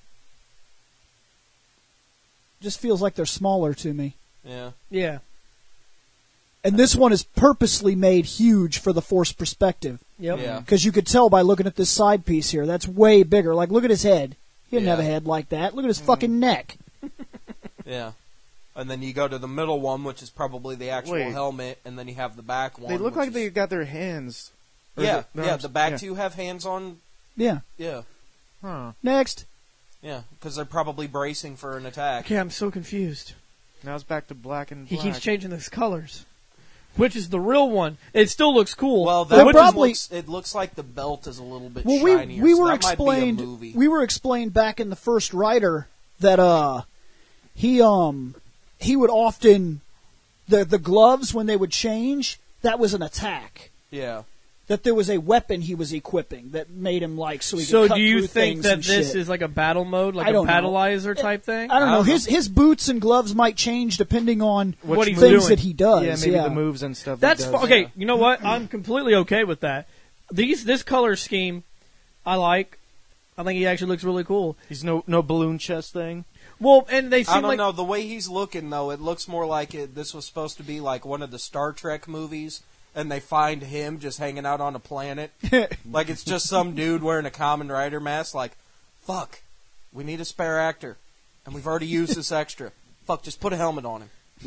just feels like they're smaller to me. Yeah. Yeah. And this one is purposely made huge for the forced perspective. Yep. Yeah. Because you could tell by looking at this side piece here. That's way bigger. Like, look at his head. He didn't Yeah. have a head like that. Look at his fucking neck. Yeah. And then you go to the middle one, which is probably the actual Wait. helmet, and then you have the back one. They look which like is- they got their hands. Or is Yeah, it their yeah. arms? The back Yeah. two have hands on. Yeah. Yeah, Huh. Next. yeah, because they're probably bracing for an attack. Okay, I'm so confused. Now it's back to black and He black. keeps changing his colors. which is the real one. It still looks cool. Well, They're that probably- it looks like the belt is a little bit Well, shinier. we so were that might be a explained movie. we were explained back in the first Rider that he would often the gloves when they would change, that was an attack. Yeah. That there was a weapon he was equipping that made him so he So could cut do you through think things that and this shit. is like a battle mode, like I a don't know. battleizer type thing? I don't know. I don't His boots and gloves might change depending on What he's things doing. that he does. Yeah, maybe the moves and stuff. That's he does. okay. You know what? I'm completely okay with that. This color scheme, I like. I think he actually looks really cool. He's no balloon chest thing. Well, and they I seem don't like know. The way he's looking, though, it looks more like this was supposed to be like one of the Star Trek movies, and they find him just hanging out on a planet. Like it's just some dude wearing a Kamen Rider mask. Like, fuck, we need a spare actor, and we've already used this extra. Fuck, just put a helmet on him.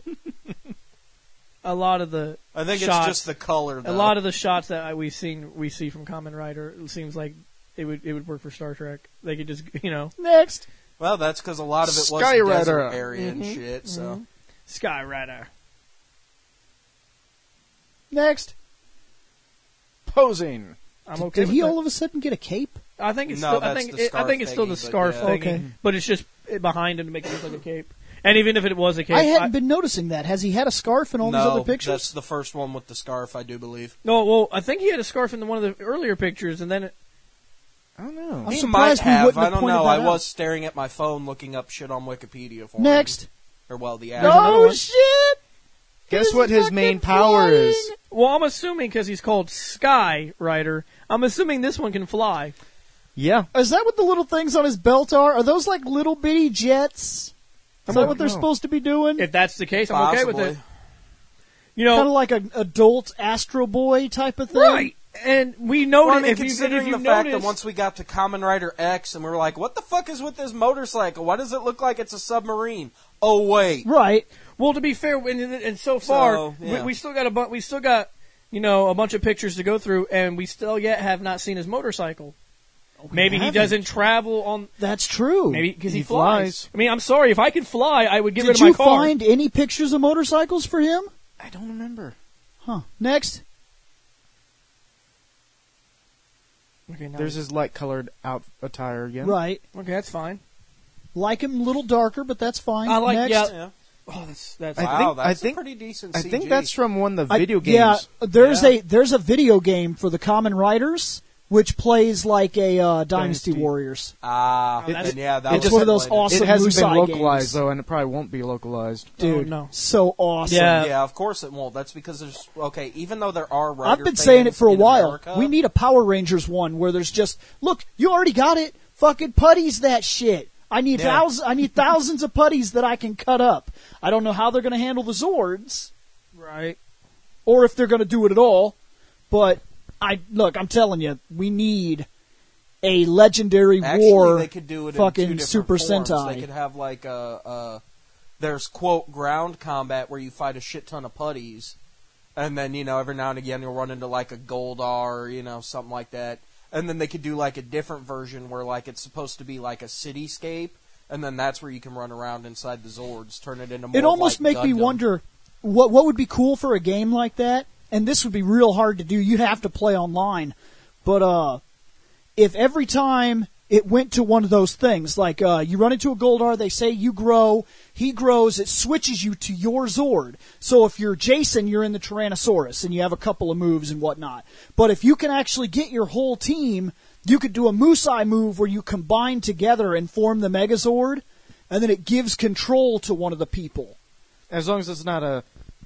a lot of the I think shots, it's just the color, though. a lot of the shots that we see from Kamen Rider. It seems like it would work for Star Trek. They could just Next. Well, that's because a lot of it was Sky Rider. desert area and shit, so... Sky Rider. Next. Posing. I'm okay. Did with he that. all of a sudden get a cape? I think it's No, still, I that's think the I think it's still the scarf scarf thingy, thingy, Okay. but it's just behind him to make it look like a cape. And even if it was a cape, I hadn't been noticing that. Has he had a scarf in all these other pictures? That's the first one with the scarf, I do believe. No, well, I think he had a scarf in one of the earlier pictures, and then I don't know. I'm He surprised might we have. wouldn't I have don't pointed know. that I out. was staring at my phone looking up shit on Wikipedia for Next. him. Or, well, the ad. another Oh one. shit! Guess He's what his fucking main power flying. is? well, I'm assuming because he's called Sky Rider, I'm assuming this one can fly. Yeah. Is that what the little things on his belt are? Are those like little bitty jets? Is that what they're know. supposed to be doing? If that's the case, I'm okay with Possibly. it. You Kind of know, like an adult Astro Boy type of thing? right? And we know Well, I that mean, if you considering the notice, fact that once we got to Kamen Rider X and we were like, what the fuck is with this motorcycle? Why does it look like it's a submarine? Oh, wait. Right. well, to be fair, and so far So, yeah. we still got a bunch of pictures to go through, and we still yet have not seen his motorcycle. Maybe he haven't. doesn't travel on. That's true. Maybe because he He flies. flies. I mean, I'm sorry. If I could fly, I would get rid Did of my you car. find any pictures of motorcycles for him? I don't remember. Huh. Next. Okay, now There's his light colored attire again. Right. okay, that's fine. Like him a little darker, but that's fine. I like- Next. yeah. Yeah. Oh, that's. Wow, I that's think- a pretty decent I CG. think that's from one of the video games. Yeah, there's Yeah. a video game for the Kamen Riders which plays like a Dynasty Dynasty. Warriors. Ah, It- and yeah, that it's was one of those played it. awesome It hasn't been Musai localized games. though, and it probably won't be localized. Dude, no. so awesome. Yeah. Yeah, of course it won't. That's because there's okay. Even though there are I've Rider been saying it fans for a in while. America, We need a Power Rangers one where there's just look. You already got it. Fucking putties that shit. I need Yeah. thousands of putties that I can cut up. I don't know how they're going to handle the Zords right. or if they're going to do it at all. But I'm telling you, we need a legendary Actually, war. they could do it fucking in two different Super forms. Sentai. They could have like there's quote ground combat where you fight a shit ton of putties, and then every now and again you'll run into like a Goldar or something like that. And then they could do like a different version where like it's supposed to be like a cityscape, and then that's where you can run around inside the Zords, turn it into more It almost like make me Gundam. wonder what would be cool for a game like that. And this would be real hard to do. You'd have to play online. But if every time it went to one of those things, like you run into a Goldar, they say you grow, he grows, it switches you to your Zord. So if you're Jason, you're in the Tyrannosaurus, and you have a couple of moves and whatnot. But if you can actually get your whole team, you could do a Musai move where you combine together and form the Megazord, and then it gives control to one of the people. As long as it's not a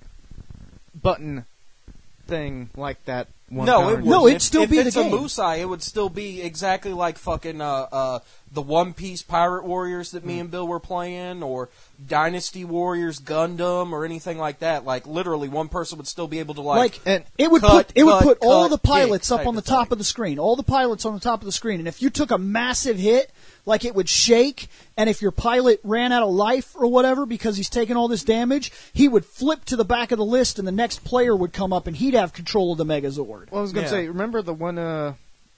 button thing like that one. No, Power it Rangers. would. No, it'd If- still if be the it's game. a Musai, it would still be exactly like fucking the One Piece Pirate Warriors that me and Bill were playing, or Dynasty Warriors Gundam, or anything like that. Like literally, one person would still be able to Like and it would cut, put all cut, the pilots kick up on the type top of of the screen. All the pilots on the top of the screen. And if you took a massive hit, like it would shake, and if your pilot ran out of life or whatever because he's taking all this damage, he would flip to the back of the list and the next player would come up and he'd have control of the Megazord. Well, I was going Yeah. to say, remember the one of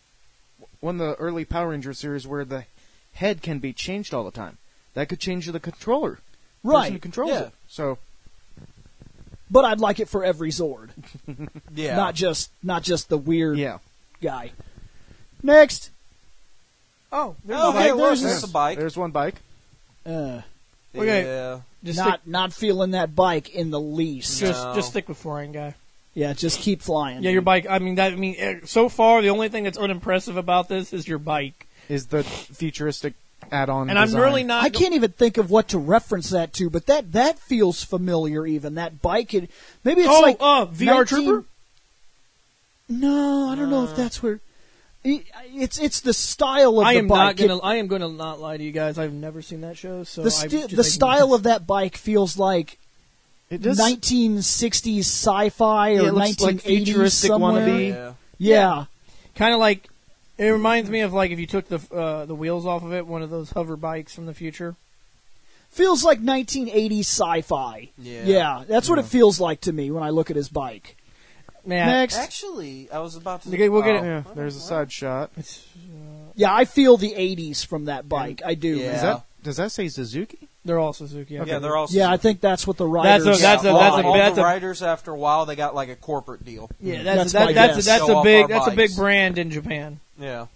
the early Power Ranger series where the head can be changed all the time? That could change the controller. Person who Right. controls Yeah. it. So but I'd like it for every Zord, Yeah. not just the weird Yeah. guy. Next, Oh, there's Oh, a hey, bike. look, there's there's a bike. There's one bike. uh, Okay. Yeah. Just stick, not feeling that bike in the least. No. just stick with flying guy. Yeah, just keep flying. Yeah, your bike. So far the only thing that's unimpressive about this is your bike, Is the futuristic add-on and I'm design. really not. I can't even think of what to reference that to, but that feels familiar. Even that bike, maybe it's like VR Trooper. No, I don't know if that's where. It's the style of I the am bike. I am gonna not lie to you guys. I've never seen that show, so The style of that bike feels like It does 1960s sci-fi or it looks 1980s like futuristic somewhere. wannabe. Yeah. kind of like. It reminds me of like if you took the wheels off of it, one of those hover bikes from the future. Feels like 1980s sci-fi. Yeah. That's what it feels like to me when I look at his bike. Man, Next. Actually, I was about to. Okay, we'll get it. Yeah, there's a side shot. It's, Yeah, I feel the 80s from that bike. I do. Yeah. Does that say Suzuki? they're all Suzuki. Yeah, they're all. Yeah, I think that's what the riders. all the writers after a while they got like a corporate deal. Yeah, That's my guess. that's Show a off big our that's a big bikes. brand in Japan. Yeah,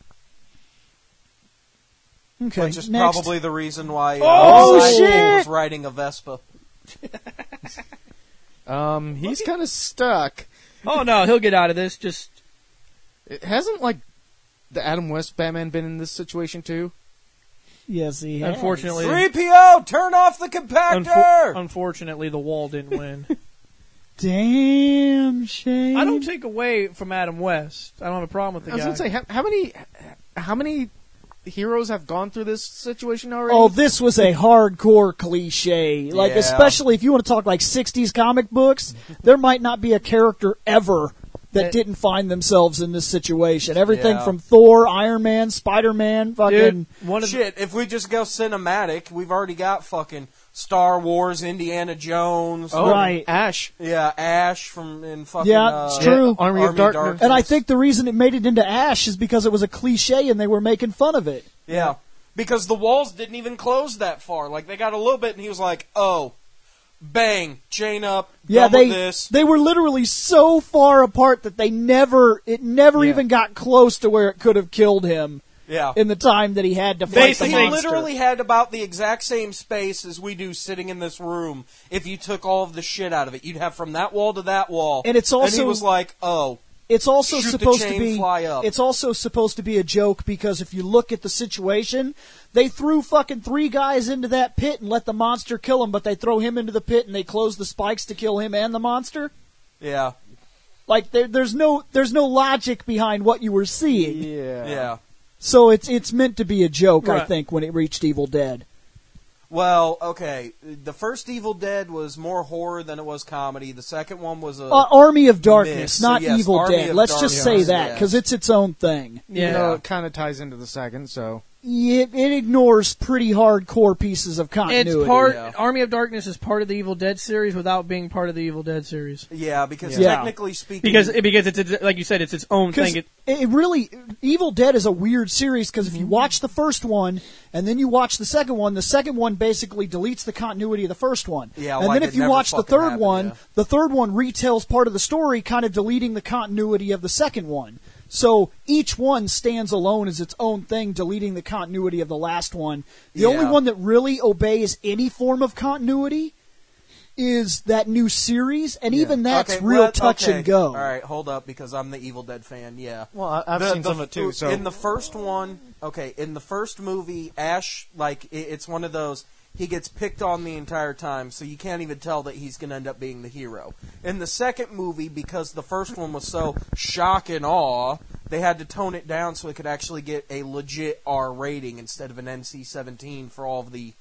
Okay. which is next. probably the reason why. Oh, Simon shit! was riding a Vespa. He's kind of stuck. Oh no, he'll get out of this. Just It hasn't like the Adam West Batman been in this situation too? Yes, he has. unfortunately, 3PO, turn off the compactor. unfortunately, the wall didn't win. Damn shame. I don't take away from Adam West. I don't have a problem with the I was guy. gonna say how many heroes have gone through this situation already? Oh, this was a hardcore cliche. Like, Yeah. especially if you want to talk like 60s comic books, there might not be a character ever that didn't find themselves in this situation. Everything Yeah. from Thor, Iron Man, Spider-Man, fucking... Dude, one of Shit, if we just go cinematic, we've already got fucking Star Wars, Indiana Jones. Oh, right. Ash. Yeah, Ash from in fucking. Yeah, it's true. Army of Darkness. And I think the reason it made it into Ash is because it was a cliche and they were making fun of it. Yeah, because the walls didn't even close that far. Like they got a little bit, and he was like, "Oh, bang, chain up, Yeah, done with this." they were literally so far apart that it never Yeah. even got close to where it could have killed him Yeah, in the time that he had to fight the he monster. literally had about the exact same space as we do sitting in this room. If you took all of the shit out of it, you'd have from that wall to that wall. And it's also- he was like, "Oh, It's also Shoot the supposed to chain, be. fly up. It's also supposed to be a joke because if you look at the situation, they threw fucking 3 guys into that pit and let the monster kill him, but they throw him into the pit and they close the spikes to kill him and the monster. yeah, Like there's no logic behind what you were seeing. yeah." So it's meant to be a joke, I Right. think, when it reached Evil Dead. Well, okay. The first Evil Dead was more horror than it was comedy. The second one was a Army of Darkness, mix. So, not yes, Evil Army Dead. of Let's just Darkness, say that yes. because it's its own thing. Yeah. You know, it kind of ties into the second, so. It ignores pretty hardcore pieces of continuity. It's part. Yeah. Army of Darkness is part of the Evil Dead series without being part of the Evil Dead series. yeah, because Yeah. technically speaking, Because it's like you said, it's its own Because thing. it really, Evil Dead is a weird series because if you watch the first one and then you watch the second one basically deletes the continuity of the first one. Yeah, and like then it if you never watch the fucking third happened, one, yeah. the third one retells part of the story, kind of deleting the continuity of the second one. So each one stands alone as its own thing, deleting the continuity of the last one. The only Yeah. one that really obeys any form of continuity is that new series, and even that's Okay, real touch and go. All right, hold up, because I'm the Evil Dead fan. Yeah. Well, I've seen some of it too, so. In the first one, in the first movie, Ash, like, it's one of those, he gets picked on the entire time, so you can't even tell that he's going to end up being the hero. In the second movie, because the first one was so shock and awe, they had to tone it down so it could actually get a legit R rating instead of an NC-17 for all of the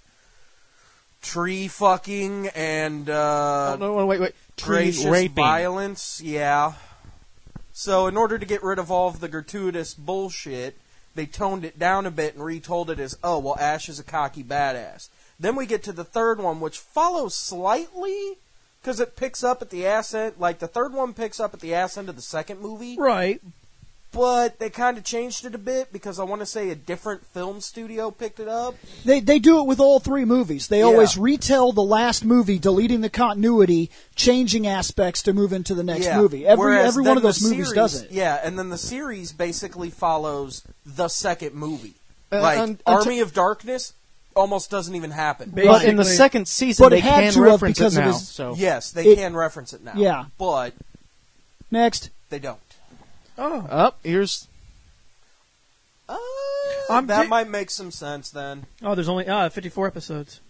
tree fucking and no, wait. gracious raping. violence. Yeah. So in order to get rid of all of the gratuitous bullshit, they toned it down a bit and retold it as, oh, well, Ash is a cocky badass. Then we get to the third one, which follows slightly, because it picks up at the ass end, like the third one picks up at the ass end of the second movie. Right. but they kind of changed it a bit because I want to say a different film studio picked it up. They do it with all three movies. They always retell the last movie, deleting the continuity, changing aspects to move into the next movie. Every one of those movies does it. Yeah, and then the series basically follows the second movie. And Army of Darkness almost doesn't even happen. But in the second season, But they it had can to have reference because it of now. his- So Yes, they can reference it now. Yeah. But Next. they don't. Oh, here's That might make some sense then. there's only 54 episodes.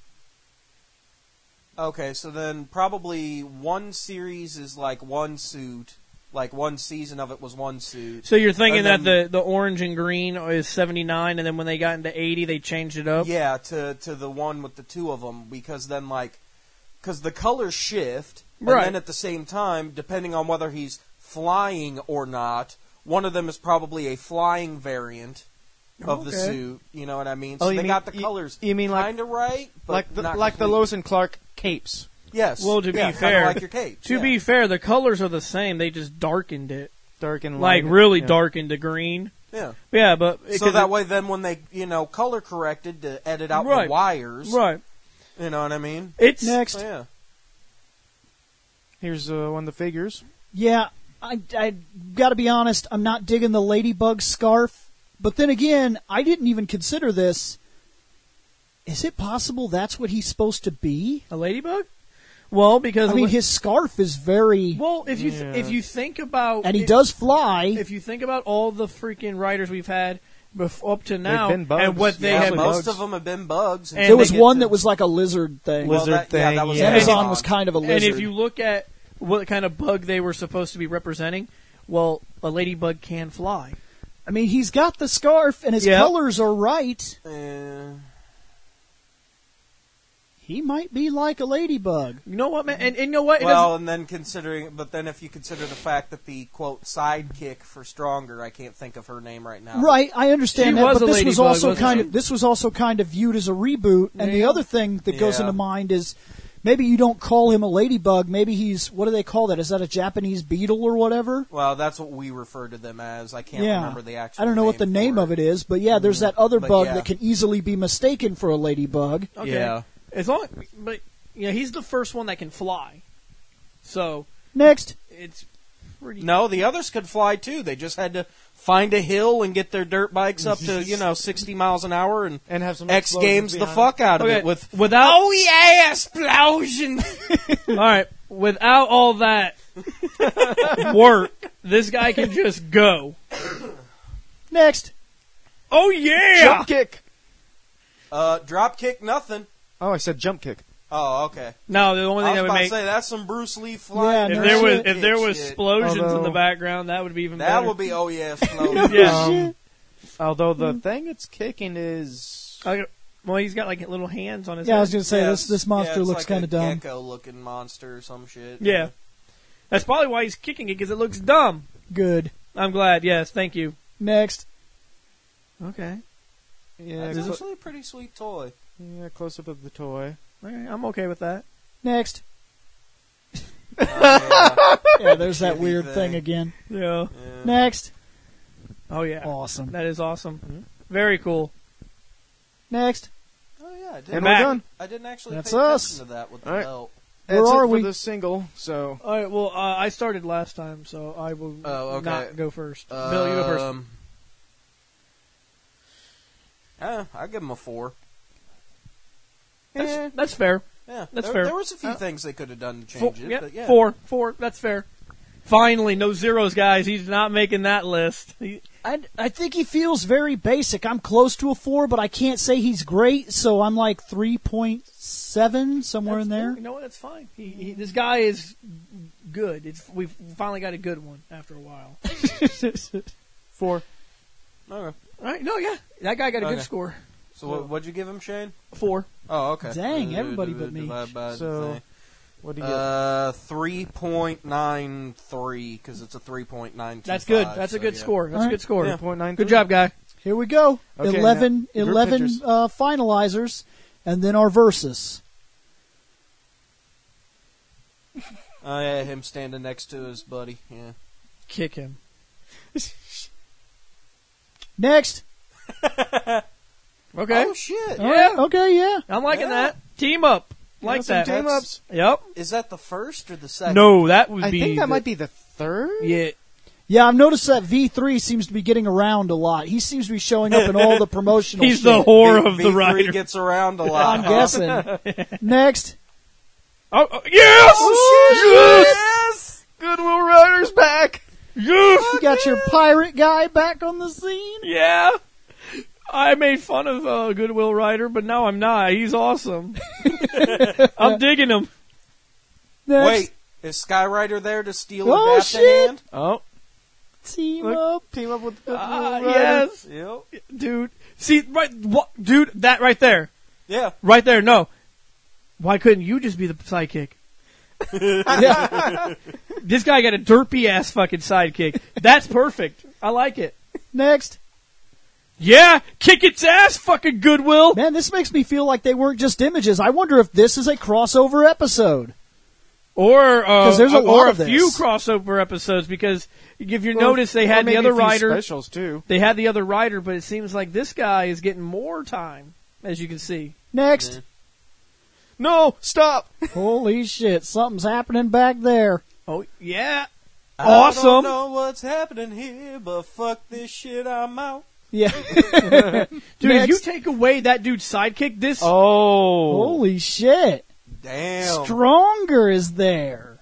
Okay, so then probably one series is like one suit, like one season of it was one suit. So you're thinking And that the orange and green is 79, and then when they got into 80, they changed it up? Yeah, to the one with the two of them, because then because the colors shift, and Right. then at the same time, depending on whether he's flying or not, one of them is probably a flying variant of the Okay. suit. You know what I mean? Oh, So you they mean- got the you- colors you mean like- kind of right, but not like the complete. Lois and Clark capes. Yes. Well, to be yeah, kinda fair- like your capes. To yeah. be fair, the colors are the same. They just darkened it. Dark and Like, light. really Yeah. darkened to green. Yeah. Yeah, but... So that way, then when they, color corrected to edit out Right. the wires, Right. you know what I mean? It's... Next. So, yeah. Here's one of the figures. Yeah, I got to be honest, I'm not digging the ladybug scarf. But then again, I didn't even consider this. Is it possible that's what he's supposed to be? A ladybug? Well, because... I mean, his scarf is very... Well, if you Yeah. if you think about... And he does fly. If you think about all the freaking writers we've had up to now, been bugs. and what they Yeah, have... most bugs. of them have been bugs. And there was they get one to- that was like a lizard thing. Well, Lizard that thing, was yeah. Amazon Amazon. was kind of a lizard. And if you look at what kind of bug they were supposed to be representing, well, a ladybug can fly. I mean, he's got the scarf, and his Yep. colors are right. He might be like a ladybug. You know what, man? And you know what? It Well, and then but then if you consider the fact that the quote sidekick for Stronger, I can't think of her name right now. Right, I understand She that, was but a this was ladybug, also wasn't kind she? of viewed as a reboot. And the Yeah. other thing that goes Yeah. into mind is maybe you don't call him a ladybug. Maybe he's, what do they call that? Is that a Japanese beetle or whatever? Well, that's what we refer to them as. I can't Yeah. remember the actual. I don't know what the name for of it is, but yeah, there's that other But bug yeah. that can easily be mistaken for a ladybug. Okay. Yeah. As long, but yeah, he's the first one that can fly. So Next. it's pretty. No, the others could fly too. They just had to find a hill and get their dirt bikes up to 60 miles an hour and And have some X explosions Games the behind fuck out of Okay, it with without oh yeah explosion. all right, without all that work, this guy can just go. Next. Oh yeah! Jump kick. Drop kick nothing. Oh, I said jump kick. Oh, okay. No, the only I thing was that would about make to say that's some Bruce Lee flying. Yeah, if no there was shit. if there was Shit. explosions in the Although- background, that would be even That better. would be oh yeah explosion. Yeah. Although the thing it's kicking is Well, he's got like little hands on his Yeah, I head. was going to say, this monster it's looks like kind of a dumb. gecko-looking monster or some shit. Yeah. That's probably why he's kicking it, because it looks dumb. Good. I'm glad. Yes, thank you. Next. Okay. yeah, It's actually a pretty sweet toy. close up of the toy. All right, I'm okay with that. Next. Yeah. Yeah, there's that Kitty weird thing. thing again. Yeah. Yeah. Next. Oh, yeah. Awesome. That is awesome. Very cool. Next. Oh yeah, I And didn't, we're done. I didn't actually That's pay us. attention to that with the All right. belt. Where That's are it for we? the single. So All right, well, I started last time, so I will Oh, okay. not go first. Bill, you go first. I give him a 4. That's fair. Yeah, That's there, fair. There was a few things they could have done to Four, change it, yeah, but yeah. 4. That's fair. Finally, no zeros, guys. He's not making that list. I think he feels very basic. I'm close to a 4, but I can't say he's great, so I'm like 3.7, somewhere in there. You know what? That's fine. This guy is good. We've finally got a good one after a while. 4. Okay. All right. No, yeah. That guy got a Okay. good score. So what'd you give him, Shane? 4. Oh, okay. Dang, everybody but me. Divide by the So thing. what do you get? 3.93 because it's a 3.925. That's good. That's a so, good yeah. score. That's All a good score. 3.93. Good job, guy. Here we go. Okay, 11 now, group pictures. finalizers, and then our versus. Oh yeah, him standing next to his buddy. Yeah. Kick him. Next. Okay. Oh shit! All right. Okay, yeah. I'm liking Yeah. that. Team up. Like some that. team ups. Yep. Is that the first or the second? No, that would I be. think that might be the third. Yeah. Yeah, I've noticed that V3 seems to be getting around a lot. He seems to be showing up in all the promotional He's shit. the whore of the V3 rider. gets around a lot. I'm guessing. Next. Oh, yes! Oh, shit! Yes! Goodwill Rider's back. Yes! You got your pirate guy back on the scene. Yeah. I made fun of Goodwill Rider, but now I'm not. He's awesome. I'm digging him. Next. Wait, is Skyrider there to steal Oh, a bat shit. hand? Oh, Team Look. up. team up with Goodwill Rider. Yes. Yep. Dude. See, right, what, dude, that right there. Yeah. Right there, no. Why couldn't you just be the sidekick? Yeah. This guy got a derpy ass fucking sidekick. That's perfect. I like it. Next. Yeah, kick its ass, fucking Goodwill. Man, this makes me feel like they weren't just images. I wonder if this is a crossover episode. Or 'Cause there's a lot or of a few this. crossover episodes because if you Or- notice they or had the maybe other a few rider. specials too. They had the other rider, but it seems like this guy is getting more time, as you can see. Next. No, stop. Holy shit, something's happening back there. Oh yeah, I don't awesome. know what's happening here, but fuck this shit, I'm out. Yeah. Dude, if Next. you take away that dude's sidekick, this Oh, Holy shit. Damn. Stronger is there.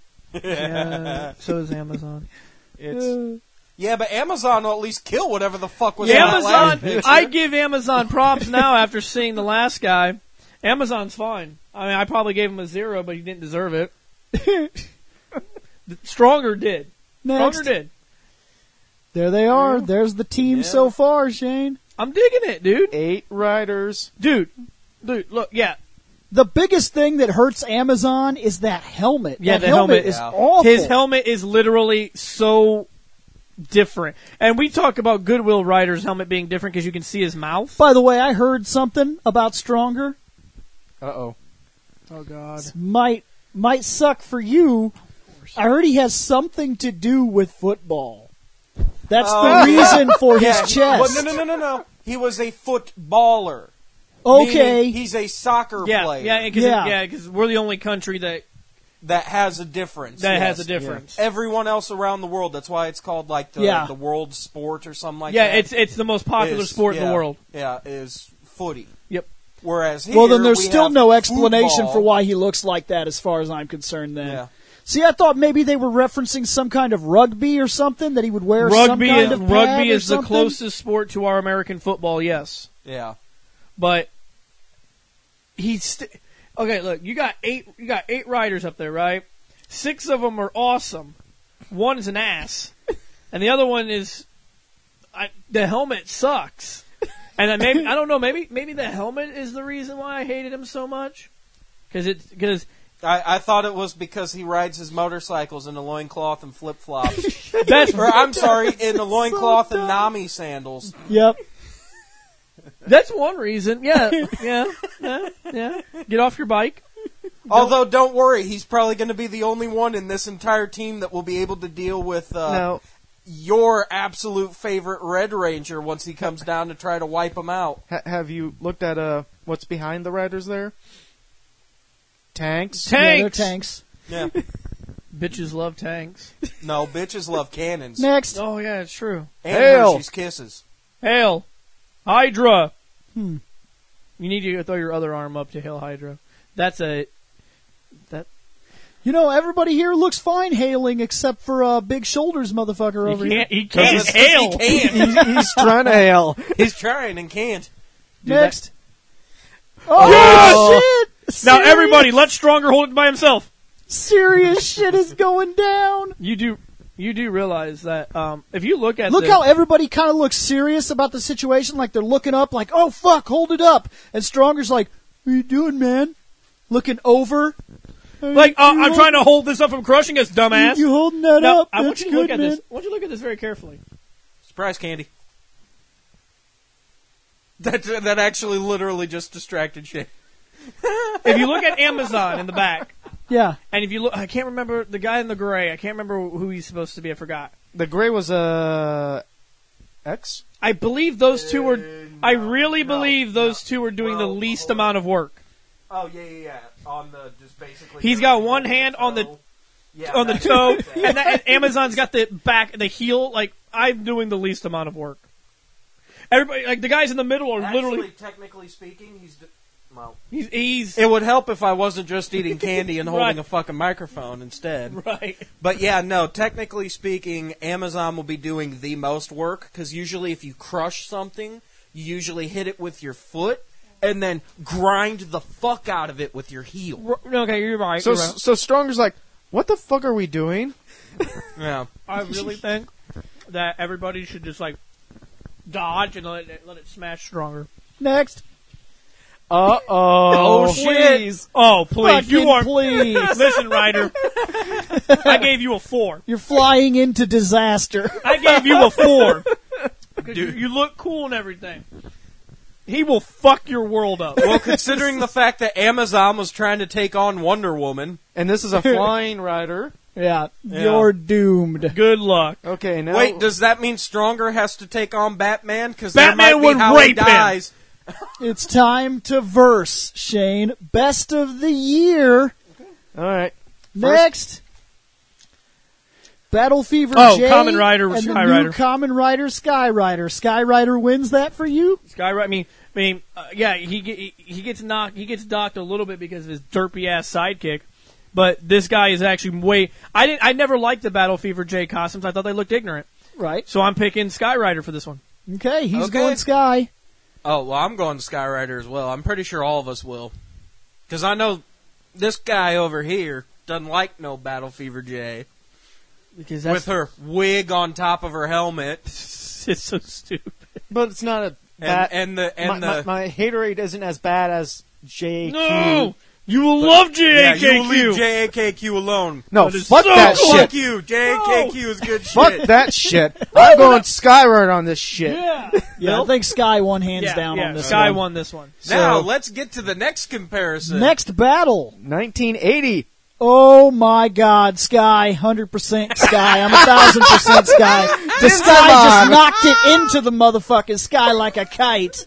so is Amazon. it's Yeah, but Amazon will at least kill whatever the fuck was in that last Amazon, picture. I give Amazon props now after seeing the last guy. Amazon's fine. I mean, I probably gave him a 0, but he didn't deserve it. Stronger did. Next. Stronger did. There they are. There's the team Yeah. so far, Shane. I'm digging it, dude. 8 riders. Dude, look, yeah. The biggest thing that hurts Amazon is that helmet. Yeah, that the helmet. is Yeah. awful. His helmet is literally so different. And we talk about Goodwill Rider's helmet being different because you can see his mouth. By the way, I heard something about Stronger. Uh-oh. Oh, God. Might suck for you. I heard he has something to do with football. That's the reason for his Yeah, chest. Well, no. He was a footballer. Okay. Meaning he's a soccer Yeah, player yeah, because we're the only country that has a difference. that yes. has a difference. Everyone else around the world, that's why it's called like the world sport or something like Yeah, that. it's the most popular sport in the world. Yeah, is footy. Yep. Whereas here, Well, then there's we still have no explanation football. for why he looks like that as far as I'm concerned then. Yeah. See, I thought maybe they were referencing some kind of rugby or something, that he would wear some kind of pad Rugby or is the something. closest sport to our American football, yes. Yeah. But okay. Look, you got eight riders up there, right? 6 of them are awesome. One is an ass, and the other one is the helmet sucks. And maybe I don't know. Maybe the helmet is the reason why I hated him so much. Because I thought it was because he rides his motorcycles in a loincloth and flip flops. that's Or I'm sorry, in a loincloth and Nami sandals. Yep. that's one reason. Yeah. Get off your bike. Although, don't worry, he's probably going to be the only one in this entire team that will be able to deal with No. your absolute favorite Red Ranger once he comes down to try to wipe him out. Have you looked at what's behind the riders there? Tanks. Yeah, they're Tanks. tanks. Yeah. Bitches love tanks. No, bitches love cannons. Next. Oh yeah, it's true. And Hail. Hershey's Kisses. Hail, Hydra. Hmm. You need to throw your other arm up to hail Hydra. That's a You know, everybody here looks fine hailing except for Big Shoulders motherfucker over here. he can't Because hail. He can't. He's trying to hail. He's trying and can't. Next. Oh, shit! Now Serious- everybody, let Stronger hold it by himself. Serious shit is going down. You do realize that if you look at Look how everybody kind of looks serious about the situation, like they're looking up, like, oh, fuck, hold it up. And Stronger's like, what are you doing, man? Looking over. like I'm trying to hold this up from crushing us, dumbass. You holding that Now, up? I want That's you to look good, at man. this. I want you to look at this very carefully. Surprise candy. That actually literally just distracted shit. If you look at Amazon in the back, Yeah. and if you look, I can't remember the guy in the gray. I can't remember who he's supposed to be. I forgot. The gray was X. I believe those two were. I no, really no, believe those two were doing the Well, least hold amount of work. Oh yeah. On the just basically. He's got one hand on the toe, and Amazon's got the back, the heel. Like I'm doing the least amount of work. Everybody, like the guys in the middle, are literally. Technically speaking, well. He's It would help if I wasn't just eating candy and holding Right. a fucking microphone instead. right. But yeah, no, technically speaking, Amazon will be doing the most work because usually if you crush something, you usually hit it with your foot and then grind the fuck out of it with your heel. Okay, you're right. So you're right. so Stronger's like, what the fuck are we doing? Yeah. I really think that everybody should just like dodge and let it smash stronger. Next. Oh, shit. Please. Oh please, Fucking you are. please. Listen, Ryder. I gave you a 4. You're flying into disaster. I gave you a 4. Because you look cool and everything. He will fuck your world up. Well, considering the fact that Amazon was trying to take on Wonder Woman. And this is a flying rider. Yeah, Yeah. you're doomed. Good luck. Okay, now Wait, does that mean Stronger has to take on Batman? Because Batman would how rape he dies. It's time to verse, Shane. Best of the year. all right. Next. Battle Fever Oh, J Kamen Rider was and Sky the new Rider. Kamen Rider Sky Rider. Sky Rider wins that for you? Skyrider. I mean, yeah, he gets knocked. He gets docked a little bit because of his derpy ass sidekick. But this guy is actually way. I never liked the Battle Fever J costumes. I thought they looked ignorant. Right. So I'm picking Sky Rider for this one. Okay, he's Okay. going Sky. Oh, well, I'm going to Skyrider as well. I'm pretty sure all of us will. Because I know this guy over here doesn't like no Battle Fever J. Because With her wig on top of her helmet. it's so stupid. But it's not a bad. My haterade isn't as bad as JQ. No, you will love Yeah, JAKQ. you leave JAKQ alone. No, That is fuck so that cool. Fuck shit. you. JAKQ is good Fuck shit. that shit. I'm going Skyrider on this shit. Yeah, Yeah, I think Sky won hands down yeah, on this Sky one. won this one. Now, So- let's get to the next comparison. Next battle. 1980. Oh my God, Sky, 100% Sky. I'm 1,000% Sky. The Sky just knocked it into the motherfucking Sky like a kite.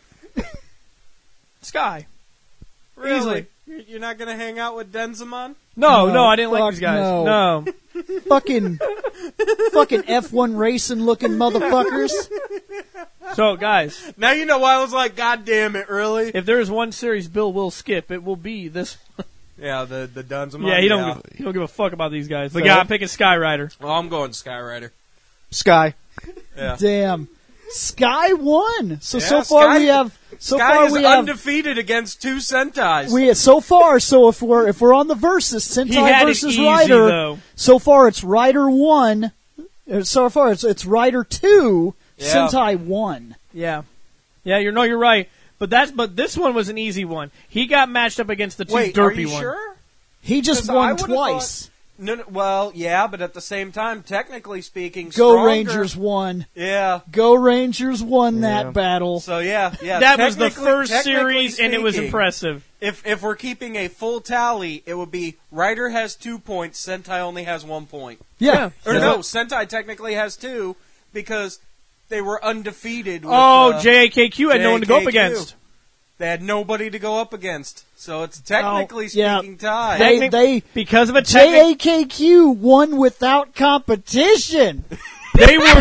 Sky. Really? Easily. You're not going to hang out with Denzamon? No, No, I didn't like fuck these guys. no. Fucking F1 racing looking motherfuckers. So, guys, Now you know why I was like, God damn it, really? if there is one series Bill will skip, it will be this. Yeah, the Denzamon. Yeah, he don't give a fuck about these guys. But yeah, I'm picking Sky Rider. Well, I'm going Skyrider. Sky. Yeah. Damn. Sky won. So Yeah, far Sky- we have so Sky far is we have undefeated against 2 Sentais. so if we're on the versus He Sentai had versus it easy, Rider. though. So far it's Rider 1. So far it's Rider 2, Yeah. Sentai 1. Yeah, you're right. But this one was an easy one. He got matched up against the two Wait, derpy are you ones. sure? He just 'Cause I won would've twice. No, well, yeah, but at the same time, technically speaking, Go Stronger- Rangers won. Yeah. Go Rangers won Yeah. that battle. So yeah. That was the technically- first technically series, and it was speaking, impressive. If we're keeping a full tally, it would be Rider has 2 points, Sentai only has 1 point. Yeah. Or no, Sentai technically has 2 because they were undefeated. With, JAKQ had no one to go up JAKQ. against. They had nobody to go up against, so it's technically yeah. speaking tied. They Because of a technic, JAKQ won without competition. they were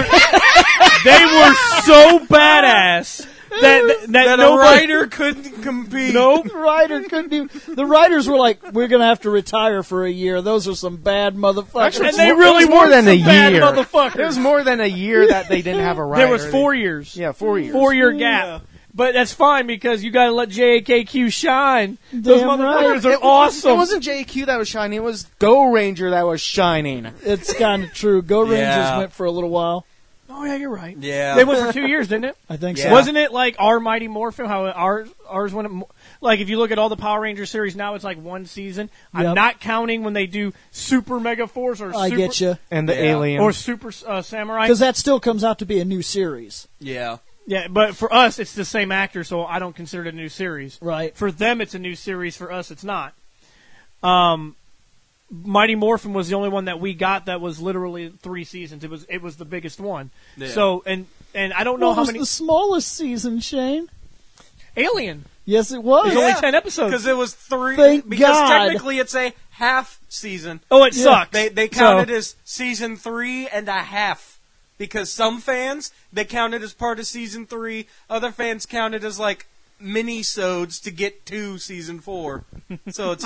so badass that that a nobody. Rider couldn't compete. Nope. The Rider couldn't be. The Riders were like, "We're gonna have to retire for a year. Those are some bad motherfuckers." Actually, And they it really was more were than some a bad year. motherfuckers. It was more than a year that they didn't have a rider. There was 4 years. Yeah, 4 years. 4-year gap. But that's fine because you got to let JAKQ shine. Those Damn motherfuckers right. are awesome. It wasn't JQ that was shining. It was Go Ranger that was shining. It's kind of true. Go Rangers Yeah. went for a little while. Oh yeah, you're right. Yeah. They went for 2 years, didn't it? I think Yeah. so. Wasn't it like our Mighty Morphin? How ours went. Like if you look at all the Power Ranger series now, it's like one season. I'm Yep. not counting when they do Super Mega Force or I Super, get you And the Yeah. alien. or Super Samurai. because that still comes out to be a new series, Yeah. Yeah, but for us, it's the same actor, so I don't consider it a new series. right? For them, it's a new series. For us, it's not. Mighty Morphin was the only one that we got that was literally 3 seasons. It was the biggest one. Yeah. So and I don't know What how was many the smallest season, Shane? Alien. Yes, it was. There's only 10 episodes. Because it was 3. Thank because God. technically it's a half season. Oh, it sucks. They count it as season 3 and a half. Because some fans, they count it as part of season 3. Other fans count it as like mini-sodes to get to season 4. So it's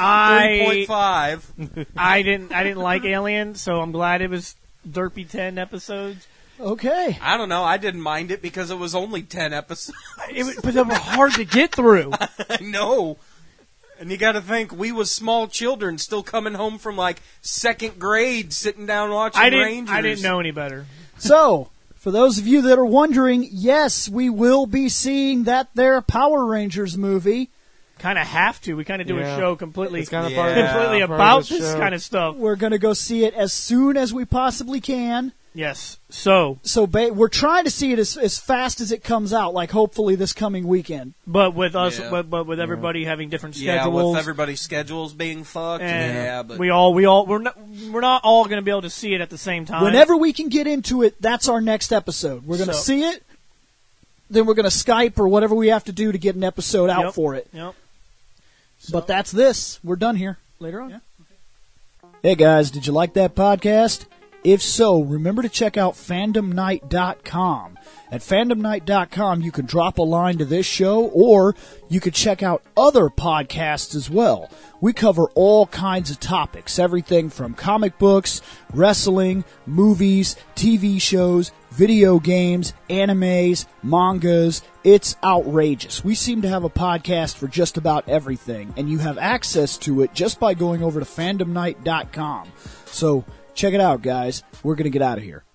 3.5. I didn't like Alien, so I'm glad it was derpy 10 episodes. Okay. I don't know. I didn't mind it because it was only 10 episodes. But they were hard to get through. I know. And you got to think, we was small children still coming home from like 2nd grade, sitting down watching Rangers. I didn't know any better. So, for those of you that are wondering, yes, we will be seeing that there Power Rangers movie. Kind of have to. We kind of do a show completely, It's kind of completely part about of the this show. kind of stuff. We're going to go see it as soon as we possibly can. Yes. So, We're trying to see it as fast as it comes out, like hopefully this coming weekend. but with us, Yeah. but with everybody having different Yeah, schedules, with everybody's schedules being fucked. and Yeah, but we're not all going to be able to see it at the same time. Whenever we can get into it, that's our next episode. We're going to So- see it, then we're going to Skype or whatever we have to do to get an episode out Yep. for it. Yep. But that's this. We're done here. Later on. Yeah. Hey guys, did you like that podcast? If so, remember to check out fandomnight.com. At fandomnight.com, you can drop a line to this show, or you could check out other podcasts as well. We cover all kinds of topics, everything from comic books, wrestling, movies, TV shows, video games, animes, mangas. It's outrageous. We seem to have a podcast for just about everything, and you have access to it just by going over to fandomnight.com. So, check it out, guys. We're going to get out of here.